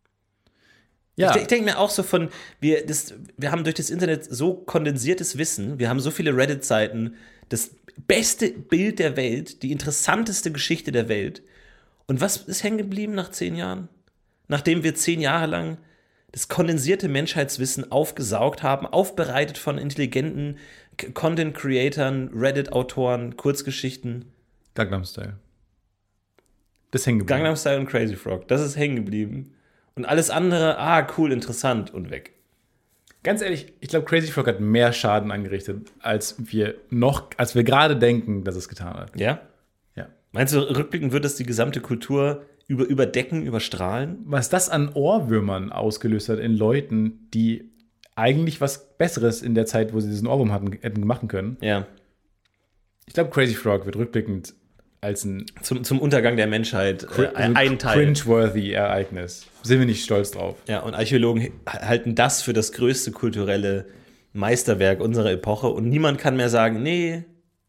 Ja. Ich, ich denke mir auch so von, wir, das, wir haben durch das Internet so kondensiertes Wissen, wir haben so viele Reddit-Seiten, das beste Bild der Welt, die interessanteste Geschichte der Welt. Und was ist hängen geblieben nach zehn Jahren? Nachdem wir zehn Jahre lang das kondensierte Menschheitswissen aufgesaugt haben, aufbereitet von intelligenten Content-Creatern, Reddit-Autoren, Kurzgeschichten. Gangnam Style. Das ist hängen geblieben. Gangnam Style und Crazy Frog, das ist hängen geblieben. Und alles andere, ah, cool, interessant und weg. Ganz ehrlich, ich glaube, Crazy Frog hat mehr Schaden angerichtet, als wir noch, als wir gerade denken, dass es getan hat. Ja? Ja. Meinst du, rückblickend wird es die gesamte Kultur über, überdecken, überstrahlen? Was das an Ohrwürmern ausgelöst hat in Leuten, die eigentlich was Besseres in der Zeit, wo sie diesen Ohrwurm hatten, hätten machen können. Ja. Ich glaube, Crazy Frog wird rückblickend als ein Zum, zum Untergang der Menschheit äh, ein Teil. Cringe-worthy Ereignis. Sind wir nicht stolz drauf. Ja, und Archäologen halten das für das größte kulturelle Meisterwerk unserer Epoche und niemand kann mehr sagen, nee.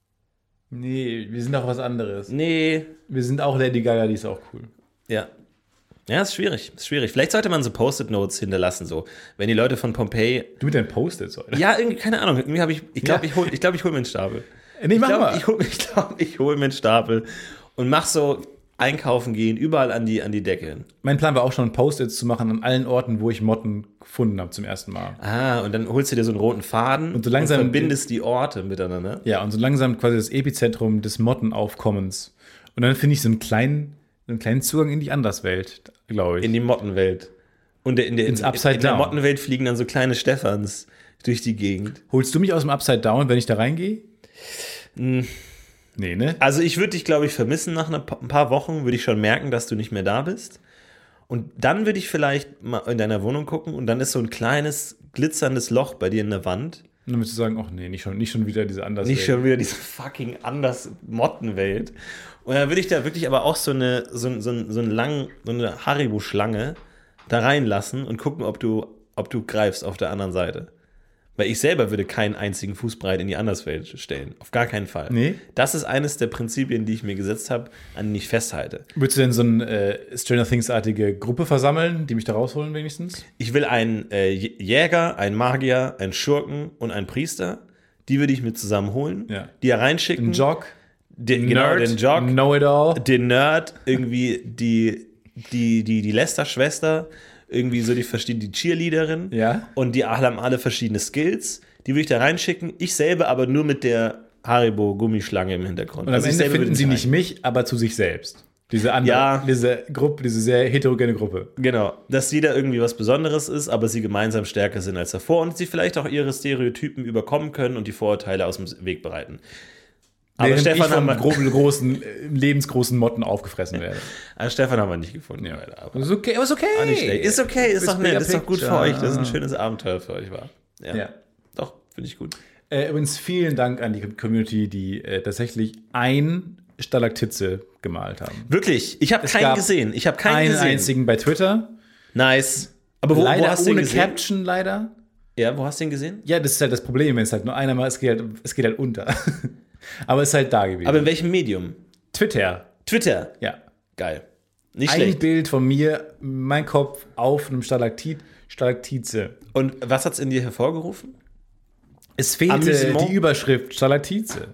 Nee, wir sind auch was anderes. Nee. Wir sind auch Lady Gaga, die ist auch cool. Ja. Ja, ist schwierig, ist schwierig. Vielleicht sollte man so Post-it-Notes hinterlassen, so. Wenn die Leute von Pompeji. Du mit deinen Post-its, oder? Ja, irgendwie, keine Ahnung. Irgendwie habe ich, ich glaube, ja. ich hole ich glaub, ich hol mir einen Stapel. Nee, mach ich mal. glaube, ich hole ich glaub, ich hol mir einen Stapel und mach so einkaufen gehen, überall an die, an die Decke hin. Mein Plan war auch schon, Post-its zu machen an allen Orten, wo ich Motten gefunden habe zum ersten Mal. Ah, und dann holst du dir so einen roten Faden und, so langsam und verbindest die Orte miteinander. Ja, und so langsam quasi das Epizentrum des Mottenaufkommens. Und dann finde ich so einen kleinen, so einen kleinen Zugang in die Anderswelt, glaube ich. In die Mottenwelt. Und in der, in, Ins Upside in, in der Down. Mottenwelt fliegen dann so kleine Stephans durch die Gegend. Holst du mich aus dem Upside Down, wenn ich da reingehe? Hm. Nee, ne? Also ich würde dich, glaube ich, vermissen nach ein paar Wochen, würde ich schon merken, dass du nicht mehr da bist. Und dann würde ich vielleicht mal in deiner Wohnung gucken und dann ist so ein kleines, glitzerndes Loch bei dir in der Wand. Und dann würdest du sagen, ach nee, nicht schon, nicht schon wieder diese Anderswelt. Nicht schon wieder diese fucking Anders-Mottenwelt. Und dann würde ich da wirklich aber auch so eine, so, so, so, einen langen, so eine Haribo-Schlange da reinlassen und gucken, ob du, ob du greifst auf der anderen Seite. Weil ich selber würde keinen einzigen Fußbreit in die Anderswelt stellen. Auf gar keinen Fall. Nee. Das ist eines der Prinzipien, die ich mir gesetzt habe, an die ich festhalte. Würdest du denn so eine äh, Stranger Things-artige Gruppe versammeln, die mich da rausholen wenigstens? Ich will einen äh, Jäger, einen Magier, einen Schurken und einen Priester. Die würde ich mir zusammen holen. Ja. Die da reinschicken. Den Jock. Den, genau, den Jock. Know-it-all. Den Nerd. Irgendwie die, die, die, die Lester-Schwester. Irgendwie so die, die Cheerleaderin. Ja. Und die haben alle verschiedene Skills. Die würde ich da reinschicken. Ich selber aber nur mit der Haribo-Gummischlange im Hintergrund. Und am also Ende finden sie nicht mich, aber zu sich selbst. Diese andere, ja. diese Gruppe, diese sehr heterogene Gruppe. Genau. Dass jeder irgendwie was Besonderes ist, aber sie gemeinsam stärker sind als davor und sie vielleicht auch ihre Stereotypen überkommen können und die Vorurteile aus dem Weg bereiten. Aber Während Stefan ich von haben großen, großen, lebensgroßen Motten aufgefressen werde. Also Stefan haben wir nicht gefunden. Ja. Leider, aber ist okay, aber ist okay. Auch nicht schlecht. Ist okay, ist doch nett, ist doch gut für euch, dass es ein schönes. schönes Abenteuer für euch war. Ja. Ja. Doch, finde ich gut. Äh, übrigens vielen Dank an die Community, die äh, tatsächlich ein Stalaktitze gemalt haben. Wirklich, ich habe keinen gesehen. Ich habe keinen einen gesehen. einzigen bei Twitter. Nice. Aber wo, leider wo hast du ohne den gesehen? Caption, leider. Ja, wo hast du den gesehen? Ja, das ist halt das Problem, wenn es halt nur einer mal, es geht halt, es geht halt unter. Aber es ist halt da gewesen. Aber in welchem Medium? Twitter. Twitter. Ja. Geil. Nicht Ein schlecht. Bild von mir, mein Kopf auf einem Stalaktit, Stalaktize. Und was hat's in dir hervorgerufen? Es fehlte Amüsement? die Überschrift Stalaktize.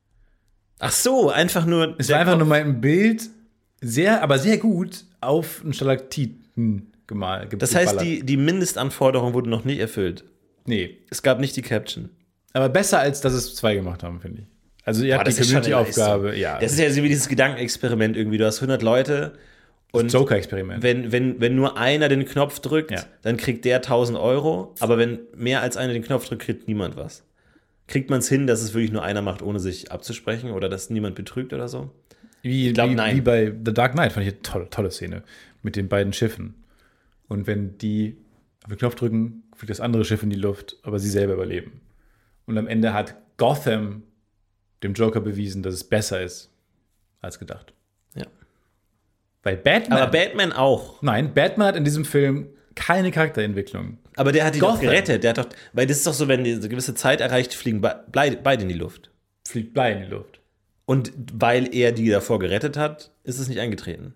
Ach so, einfach nur. Es der war einfach Kopf. nur mein Bild, sehr, aber sehr gut auf einen Stalaktiten gemalt. Das heißt, die, die Mindestanforderung wurde noch nicht erfüllt. Nee. Es gab nicht die Caption. Aber besser, als dass es zwei gemacht haben, finde ich. Also ihr Boah, habt die das ist schon eine Community-Aufgabe, Leistung. ja. Das ist ja so wie dieses Gedankenexperiment irgendwie. Du hast hundert Leute und Joker-Experiment. wenn, wenn, wenn nur einer den Knopf drückt, Ja. dann kriegt der tausend Euro. Aber wenn mehr als einer den Knopf drückt, kriegt niemand was. Kriegt man es hin, dass es wirklich nur einer macht, ohne sich abzusprechen oder dass niemand betrügt oder so? Wie, glaub, wie, nein. wie bei The Dark Knight fand ich eine tolle, tolle Szene mit den beiden Schiffen. Und wenn die auf den Knopf drücken, fliegt das andere Schiff in die Luft, aber sie selber überleben. Und am Ende hat Gotham dem Joker bewiesen, dass es besser ist als gedacht. Ja. Bei Batman. Aber Batman auch. Nein, Batman hat in diesem Film keine Charakterentwicklung. Aber der hat die doch Gotham. gerettet. Der hat doch, weil das ist doch so, wenn die eine gewisse Zeit erreicht, fliegen be- beide beide in die Luft. Fliegt Blei in die Luft. Und weil er die davor gerettet hat, ist es nicht eingetreten.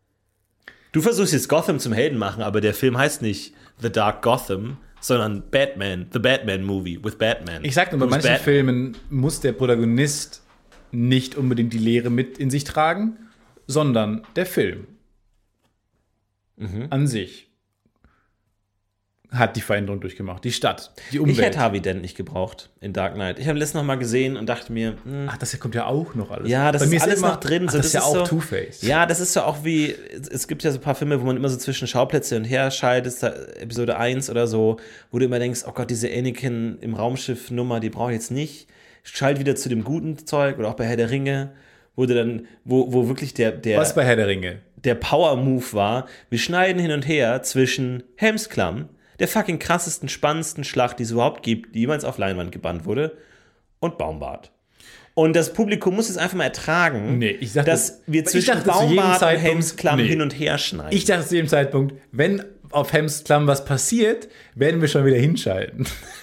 Du versuchst jetzt Gotham zum Helden machen, aber der Film heißt nicht The Dark Gotham, sondern Batman, The Batman Movie with Batman. Ich sag nur, bei Who's manchen Batman? Filmen muss der Protagonist nicht unbedingt die Lehre mit in sich tragen, sondern der Film Mhm. an sich hat die Veränderung durchgemacht. Die Stadt, die Ich Umwelt. hätte Harvey Dent nicht gebraucht in Dark Knight. Ich habe letztens noch mal gesehen und dachte mir, hm, Ach, das hier kommt ja auch noch alles. ja, das Bei mir ist alles immer- noch drin. Ach, So, das ist ja auch so, Two-Face. Ja, das ist so auch wie, es gibt ja so ein paar Filme, wo man immer so zwischen Schauplätze und her scheidest, da Episode eins oder so, wo du immer denkst, oh Gott, diese Anakin im Raumschiff-Nummer, die brauche ich jetzt nicht. Schalt wieder zu dem guten Zeug oder auch bei Herr der Ringe, wo du dann, wo, wo wirklich der, der, Was bei Herr der Ringe? der Power-Move war, wir schneiden hin und her zwischen Helmsklamm, der fucking krassesten, spannendsten Schlacht, die es überhaupt gibt, die jemals auf Leinwand gebannt wurde, und Baumbart. Und das Publikum muss es einfach mal ertragen, Nee, ich dachte- dass wir ich zwischen dachte zu jedem Baumbart und Zeitpunkt- Helmsklamm nee. hin und her schneiden. Ich dachte zu dem Zeitpunkt, wenn auf Helmsklamm was passiert, werden wir schon wieder hinschalten.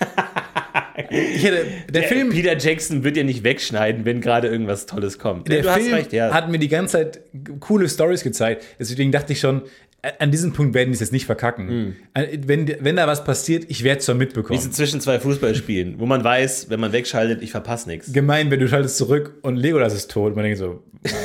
ich hätte, der, der Film, Peter Jackson wird ja nicht wegschneiden, wenn gerade irgendwas Tolles kommt. der du Film hast recht, ja. hat mir die ganze Zeit coole Stories gezeigt. Deswegen dachte ich schon, an diesem Punkt werden die es jetzt nicht verkacken. Wenn, wenn da was passiert, ich werde es schon Wie mitbekommen. so zwischen zwei Fußballspielen, wo man weiß, wenn man wegschaltet, ich verpasse nichts. Gemein, wenn du schaltest zurück und Legolas ist tot. Man denkt so,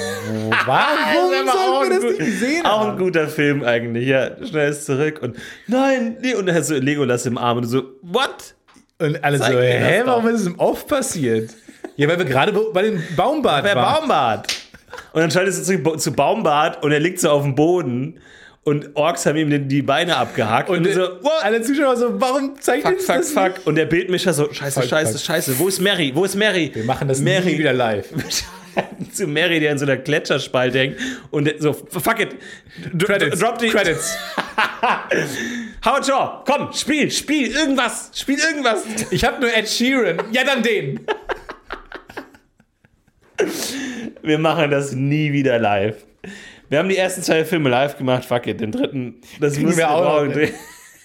warum Das ist aber sollen auch wir das ein nicht gut- gesehen Auch haben? ein guter Film eigentlich, ja. Schnell ist zurück und nein, nee, und dann hast du Legolas im Arm und du so, what? Und alle so, Zeig mir das hä, warum doch. ist es im Off passiert? Ja, weil wir gerade bei dem Baumbart Der waren. Baumbart. Und dann schaltest du zu, zu Baumbart und er liegt so auf dem Boden und Orks haben ihm die- die Beine abgehackt und, Und du so, what? alle Zuschauer so, warum zeigt Fuck, uns fuck, das fuck. Und der Bildmischer so, scheiße, Fuck, scheiße, fuck. scheiße. Wo ist Mary? Wo ist Mary? Wir machen das Mary. nie wieder live. Zu Mary, der in so einer Gletscherspalte hängt und so, fuck it. D Credits. Drop die Credits. Howard Shaw, komm, spiel, spiel irgendwas, spiel irgendwas. Ich habe nur Ed Sheeran. Ja, dann den. Wir machen das nie wieder live. Wir haben die ersten zwei Filme live gemacht, fuck it, den dritten, das Kriegen müssen wir wir auch auch. noch hin.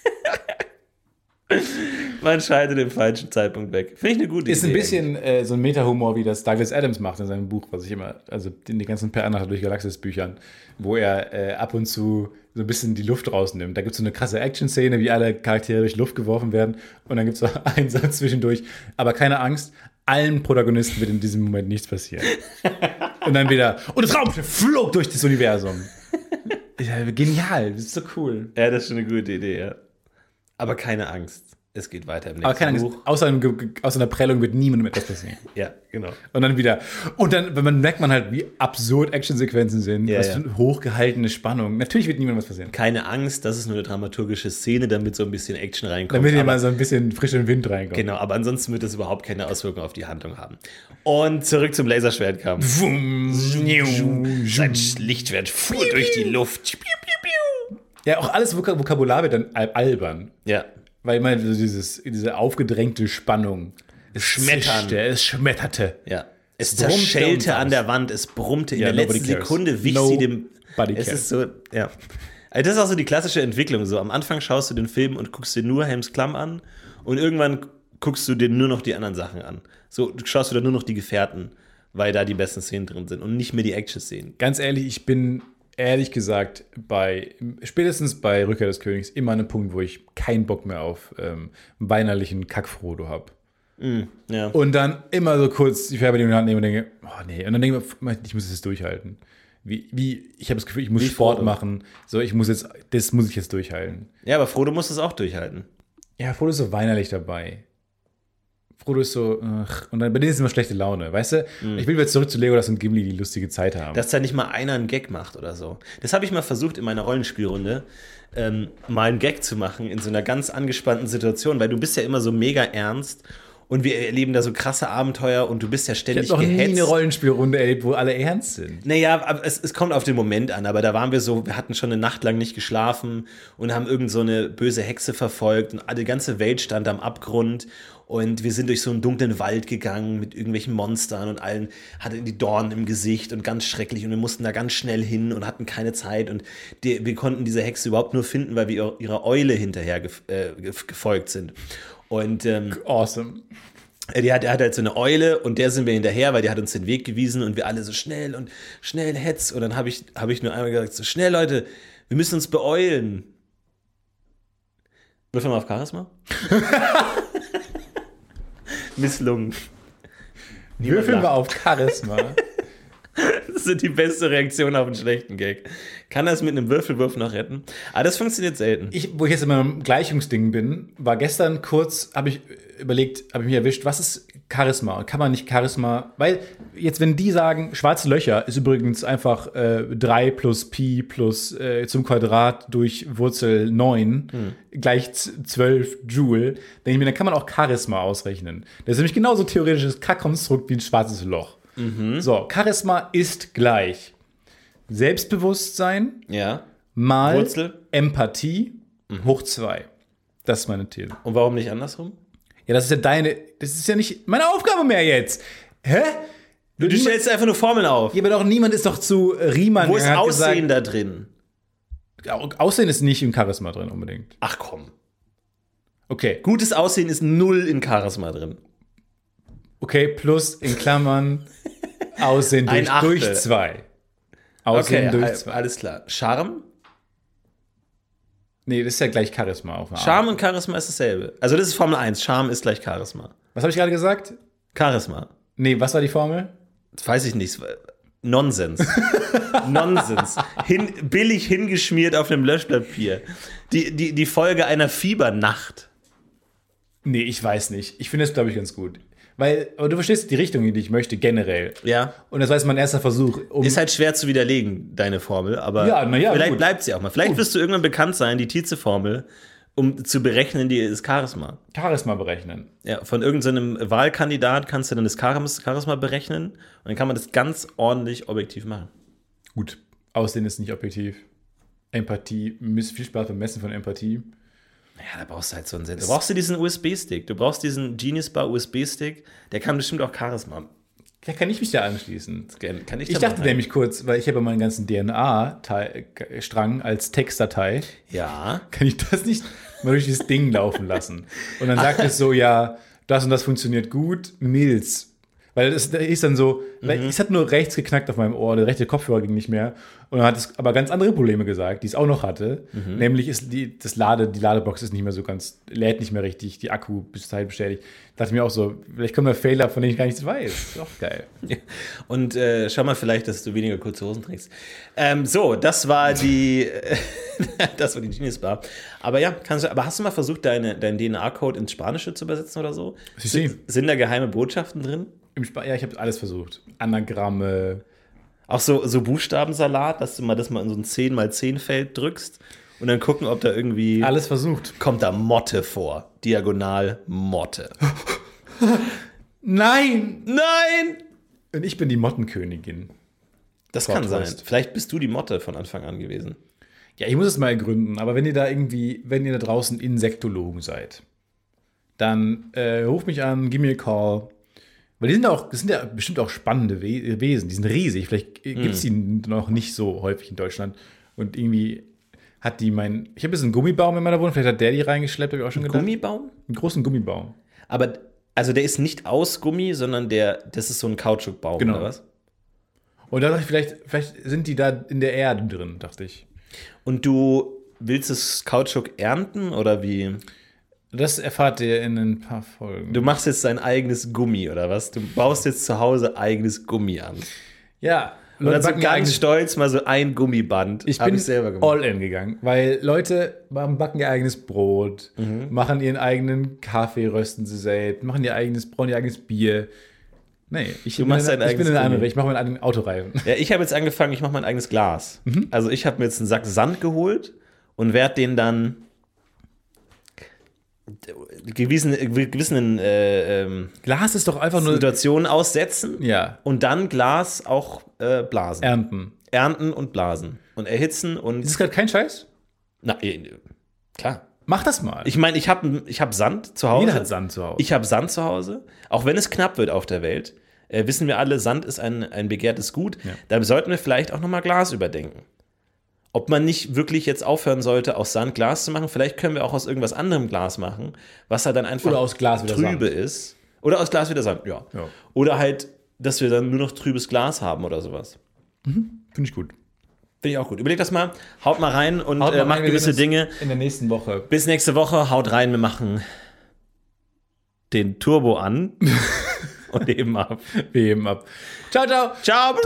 Man schaltet den falschen Zeitpunkt weg. Finde ich eine gute Ist Idee. ein bisschen äh, so ein Meta-Humor, wie das Douglas Adams macht in seinem Buch, was ich immer, also in den ganzen Per Anhalter durch Galaxis-Büchern, wo er äh, ab und zu so ein bisschen die Luft rausnimmt. Da gibt es so eine krasse Action-Szene, wie alle Charaktere durch Luft geworfen werden. Und dann gibt es so einen Satz zwischendurch. Aber keine Angst, allen Protagonisten wird in diesem Moment nichts passieren. Und dann wieder, und das Raumschiff flog durch das Universum. Ja, genial, das ist so cool. Ja, das ist schon eine gute Idee, ja. Aber keine Angst. Es geht weiter im nächsten Aber keine Angst, Buch. außer, einem, Ge- außer einer Prellung wird niemandem etwas passieren. Ja, genau. Und dann wieder. Und dann, wenn man merkt man halt, wie absurd Actionsequenzen sind, Ja, was ja. für eine hochgehaltene Spannung. Natürlich wird niemandem was passieren. Keine Angst, das ist nur eine dramaturgische Szene, damit so ein bisschen Action reinkommt. Damit hier Aber- mal so ein bisschen frischen Wind reinkommt. Genau, aber ansonsten wird das überhaupt keine Auswirkungen auf die Handlung haben. Und zurück zum Laserschwertkampf. Sein Lichtschwert fuhr durch die Luft. Ja, auch alles Vok Vokabular wird dann al- albern. Ja. Weil man so dieses, diese aufgedrängte Spannung. Es Schmettern. zischte, es schmetterte. Ja. Es Es brummte zerschellte und an aus. der Wand, es brummte in Ja, der nobody letzten cares. Sekunde, wich sie dem. Nobody Es cares. ist so, ja. Also das ist auch so die klassische Entwicklung. So am Anfang schaust du den Film und guckst dir nur Helms Klamm an und irgendwann guckst du dir nur noch die anderen Sachen an. So schaust du dann nur noch die Gefährten, weil da die besten Szenen drin sind und nicht mehr die Action-Szenen. Ganz ehrlich, ich bin ehrlich gesagt bei, spätestens bei Rückkehr des Königs immer an einem Punkt, wo ich keinen Bock mehr auf ähm, weinerlichen Kack-Frodo habe. Ja. Und dann immer so kurz die Fernbedienung in die Hand nehmen und denke, oh nee. Und dann denke ich, mir, ich muss es jetzt durchhalten. Wie, wie ich habe das Gefühl, ich muss Wie Sport Frodo. machen. So, ich muss jetzt, das muss ich jetzt durchhalten. Ja, aber Frodo muss das auch durchhalten. Ja, Frodo ist so weinerlich dabei. Frodo ist so, ach, und dann bei denen ist immer schlechte Laune, weißt du? Mhm. Ich will wieder zurück zu Legolas und Gimli, die lustige Zeit haben. Dass da nicht mal einer einen Gag macht oder so. Das habe ich mal versucht in meiner Rollenspielrunde, ähm, mal einen Gag zu machen in so einer ganz angespannten Situation, weil du bist ja immer so mega ernst und wir erleben da so krasse Abenteuer und du bist ja ich ständig habe noch gehetzt. nie eine Rollenspielrunde erlebt, wo alle ernst sind. Naja, aber es, es kommt auf den Moment an, aber da waren wir so, wir hatten schon eine Nacht lang nicht geschlafen und haben irgend so eine böse Hexe verfolgt und die ganze Welt stand am Abgrund und wir sind durch so einen dunklen Wald gegangen mit irgendwelchen Monstern und allen hatten die Dornen im Gesicht und ganz schrecklich und wir mussten da ganz schnell hin und hatten keine Zeit und die, wir konnten diese Hexe überhaupt nur finden, weil wir ihrer Eule hinterher gef- äh, gefolgt sind. Und ähm, Awesome. Die hat, er hat halt so eine Eule und der sind wir hinterher, weil die hat uns den Weg gewiesen und wir alle so schnell und schnell hetz. Und dann habe ich, hab ich nur einmal gesagt, so schnell Leute, wir müssen uns beeilen. Würfeln wir auf Charisma? Misslungen. Würfeln wir auf Charisma. Das ist die beste Reaktion auf einen schlechten Gag. Kann das mit einem Würfelwurf noch retten? Aber das funktioniert selten. Ich, wo ich jetzt in meinem Gleichungsding bin, war gestern kurz, habe ich überlegt, habe ich mich erwischt, was ist Charisma? Kann man nicht Charisma, weil jetzt, wenn die sagen, schwarze Löcher ist übrigens einfach äh, drei plus Pi plus äh, zum Quadrat durch Wurzel neun hm. gleich zwölf Joule, denke ich mir, dann kann man auch Charisma ausrechnen. Das ist nämlich genauso theoretisches Kackkonstrukt wie ein schwarzes Loch. Mhm. So, Charisma ist gleich Selbstbewusstsein Ja. mal Wurzel. Empathie hoch zwei. Das ist meine These. Und warum nicht andersrum? Ja, das ist ja deine, das ist ja nicht meine Aufgabe mehr jetzt. Hä? Du, du stellst einfach nur Formeln auf. Ja, aber doch niemand ist doch zu Riemann. Wo ist hat Aussehen gesagt, da drin? Aussehen ist nicht im Charisma drin unbedingt. Ach komm. Okay, Gutes Aussehen ist null in Charisma drin. okay, plus in Klammern Aussehen Ein durch, Achtel. durch zwei. Aussehen Okay, durch al- zwei. alles klar. Charme? Nee, das ist ja gleich Charisma auf eine Art. Charme und Charisma ist dasselbe. Also das ist Formel eins. Charme ist gleich Charisma. Was habe ich gerade gesagt? Charisma. Nee, was war die Formel? Das weiß ich nicht. Nonsens. Nonsens. Hin, billig hingeschmiert auf einem Löschpapier. Die, die, die Folge einer Fiebernacht. Nee, ich weiß nicht. Ich finde es, glaube ich, ganz gut. Weil, aber du verstehst die Richtung, in die ich möchte, generell. Ja. Und das war jetzt mein erster Versuch. Um Ist halt schwer zu widerlegen, deine Formel, aber Ja, na ja, vielleicht gut. bleibt sie auch mal. Vielleicht Gut. wirst du irgendwann bekannt sein, die Tietze-Formel, um zu berechnen, die ist Charisma. Charisma berechnen. Ja, von irgendeinem Wahlkandidat kannst du dann das Charis- Charisma berechnen und dann kann man das ganz ordentlich objektiv machen. Gut, Aussehen ist nicht objektiv. Empathie, miss- viel Spaß beim Messen von Empathie. Ja, da brauchst du halt so einen Sensor. Da brauchst du diesen U S B-Stick. Du brauchst diesen Genius Bar U S B-Stick. Der kann bestimmt auch Charisma. Ja, kann ich mich da anschließen? Kann ich Ich da dachte mal rein? nämlich kurz, weil ich habe ja meinen ganzen D N A-Strang als Textdatei, Ja. kann ich das nicht mal durch dieses Ding laufen lassen. Und dann sagt es so, ja, das und das funktioniert gut, Milz. Weil das da ist dann so, weil es hat nur rechts geknackt auf meinem Ohr, der rechte Kopfhörer ging nicht mehr. Und dann hat es aber ganz andere Probleme gesagt, die es auch noch hatte. Nämlich ist die, das Lade, die Ladebox ist nicht mehr so ganz, lädt nicht mehr richtig, die Akku bis Zeit bestätigt. Da dachte ich mir auch so, vielleicht kommt der Fehler, von dem ich gar nichts weiß. Ist auch geil. Und äh, schau mal vielleicht, dass du weniger kurze Hosen trägst. Ähm, so, das war die das war die Genius Bar. Aber ja, kannst du, aber hast du mal versucht, deine, deinen D N A-Code ins Spanische zu übersetzen oder so? Sie sehen. Sind, sind da geheime Botschaften drin? Im Sp- ja, ich habe alles versucht. Anagramme. Auch so, so Buchstabensalat, dass du mal das mal in so ein zehn mal zehn Feld drückst und dann gucken, ob da irgendwie Alles versucht. kommt da Motte vor. Diagonal Motte. Nein! Nein! Und ich bin die Mottenkönigin. Das kann sein. Plot-Twist. Vielleicht bist du die Motte von Anfang an gewesen. Ja, ich muss es mal ergründen, aber wenn ihr da irgendwie, wenn ihr da draußen Insektologen seid, dann äh, ruft mich an, gib mir einen Call. Weil die sind auch, das sind ja bestimmt auch spannende We- Wesen, die sind riesig. Vielleicht gibt es die noch nicht so häufig in Deutschland. Und irgendwie hat die mein. Ich habe jetzt einen Gummibaum in meiner Wohnung, vielleicht hat der die reingeschleppt, habe ich auch schon gedacht. Gummibaum? Einen großen Gummibaum. Aber, also der ist nicht aus Gummi, sondern der, das ist so ein Kautschukbaum, Genau. oder was? Und da dachte ich, vielleicht, vielleicht sind die da in der Erde drin, dachte ich. Und du willst das Kautschuk ernten oder wie? Das erfahrt ihr in ein paar Folgen. Du machst jetzt dein eigenes Gummi oder was? Du baust jetzt zu Hause eigenes Gummi an. Ja, Und dann so backen ganz eigenes- stolz mal so ein Gummiband. Ich Hab bin ich selber gemacht. all in gegangen, weil Leute backen ihr eigenes Brot, Mhm. machen ihren eigenen Kaffee, rösten sie selbst, machen ihr eigenes, brauen ihr eigenes Bier. Nee, ich, bin, machst in, dein ich bin in eigenes eine andere, Gummi. ich mache meinen eigenen Autoreifen. Ja, ich habe jetzt angefangen, ich mache mein eigenes Glas. Also ich habe mir jetzt einen Sack Sand geholt und werde den dann gewissen, gewissen äh, ähm, Glas ist doch einfach nur Situationen aussetzen ja, und dann Glas auch äh, blasen. ernten. Ernten und blasen. Und erhitzen und. Ist das gerade kein Scheiß? Na, äh, klar. Mach das mal. Ich meine, ich habe ich hab Sand zu Hause. Jeder hat Sand zu Hause. Ich habe Sand zu Hause. Auch wenn es knapp wird auf der Welt, äh, wissen wir alle, Sand ist ein, ein begehrtes Gut. Ja. Da sollten wir vielleicht auch nochmal Glas überdenken. Ob man nicht wirklich jetzt aufhören sollte, aus Sand Glas zu machen. Vielleicht können wir auch aus irgendwas anderem Glas machen, was halt dann einfach Oder aus Glas wieder trübe Sand. ist. Oder aus Glas wieder Sand, ja. Ja. Oder halt, dass wir dann nur noch trübes Glas haben oder sowas. Finde ich gut. Finde ich auch gut. Überlegt das mal, haut mal rein und Haut mal äh, rein, macht wir gewisse sehen uns Dinge. in der nächsten Woche. Bis nächste Woche, haut rein, wir machen den Turbo an und eben ab. Wir heben ab. Ciao, ciao. Ciao.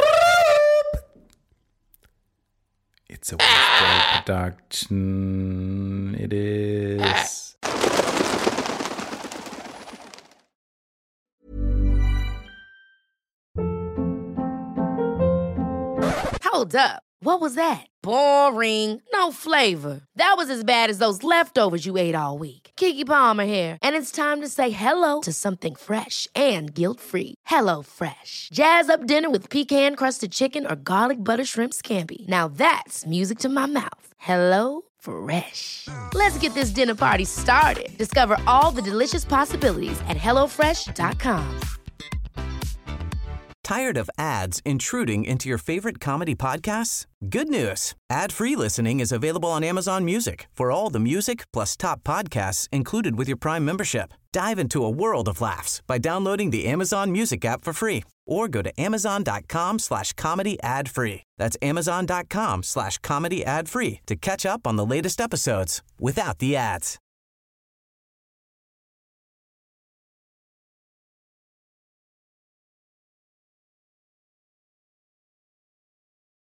It's a Westbrook production. It is. Hold up. What was that? Boring. No flavor. That was as bad as those leftovers you ate all week. Keke Palmer here, and it's time to say hello to something fresh and guilt-free. Hello Fresh. Jazz up dinner with pecan-crusted chicken or garlic butter shrimp scampi. Now that's music to my mouth. Hello Fresh. Let's get this dinner party started. Discover all the delicious possibilities at hello fresh dot com. Tired of ads intruding into your favorite comedy podcasts? Good news. Ad-free listening is available on Amazon Music for all the music plus top podcasts included with your Prime membership. Dive into a world of laughs by downloading the Amazon Music app for free or go to amazon.com slash comedy ad free. That's amazon.com slash comedy ad free to catch up on the latest episodes without the ads.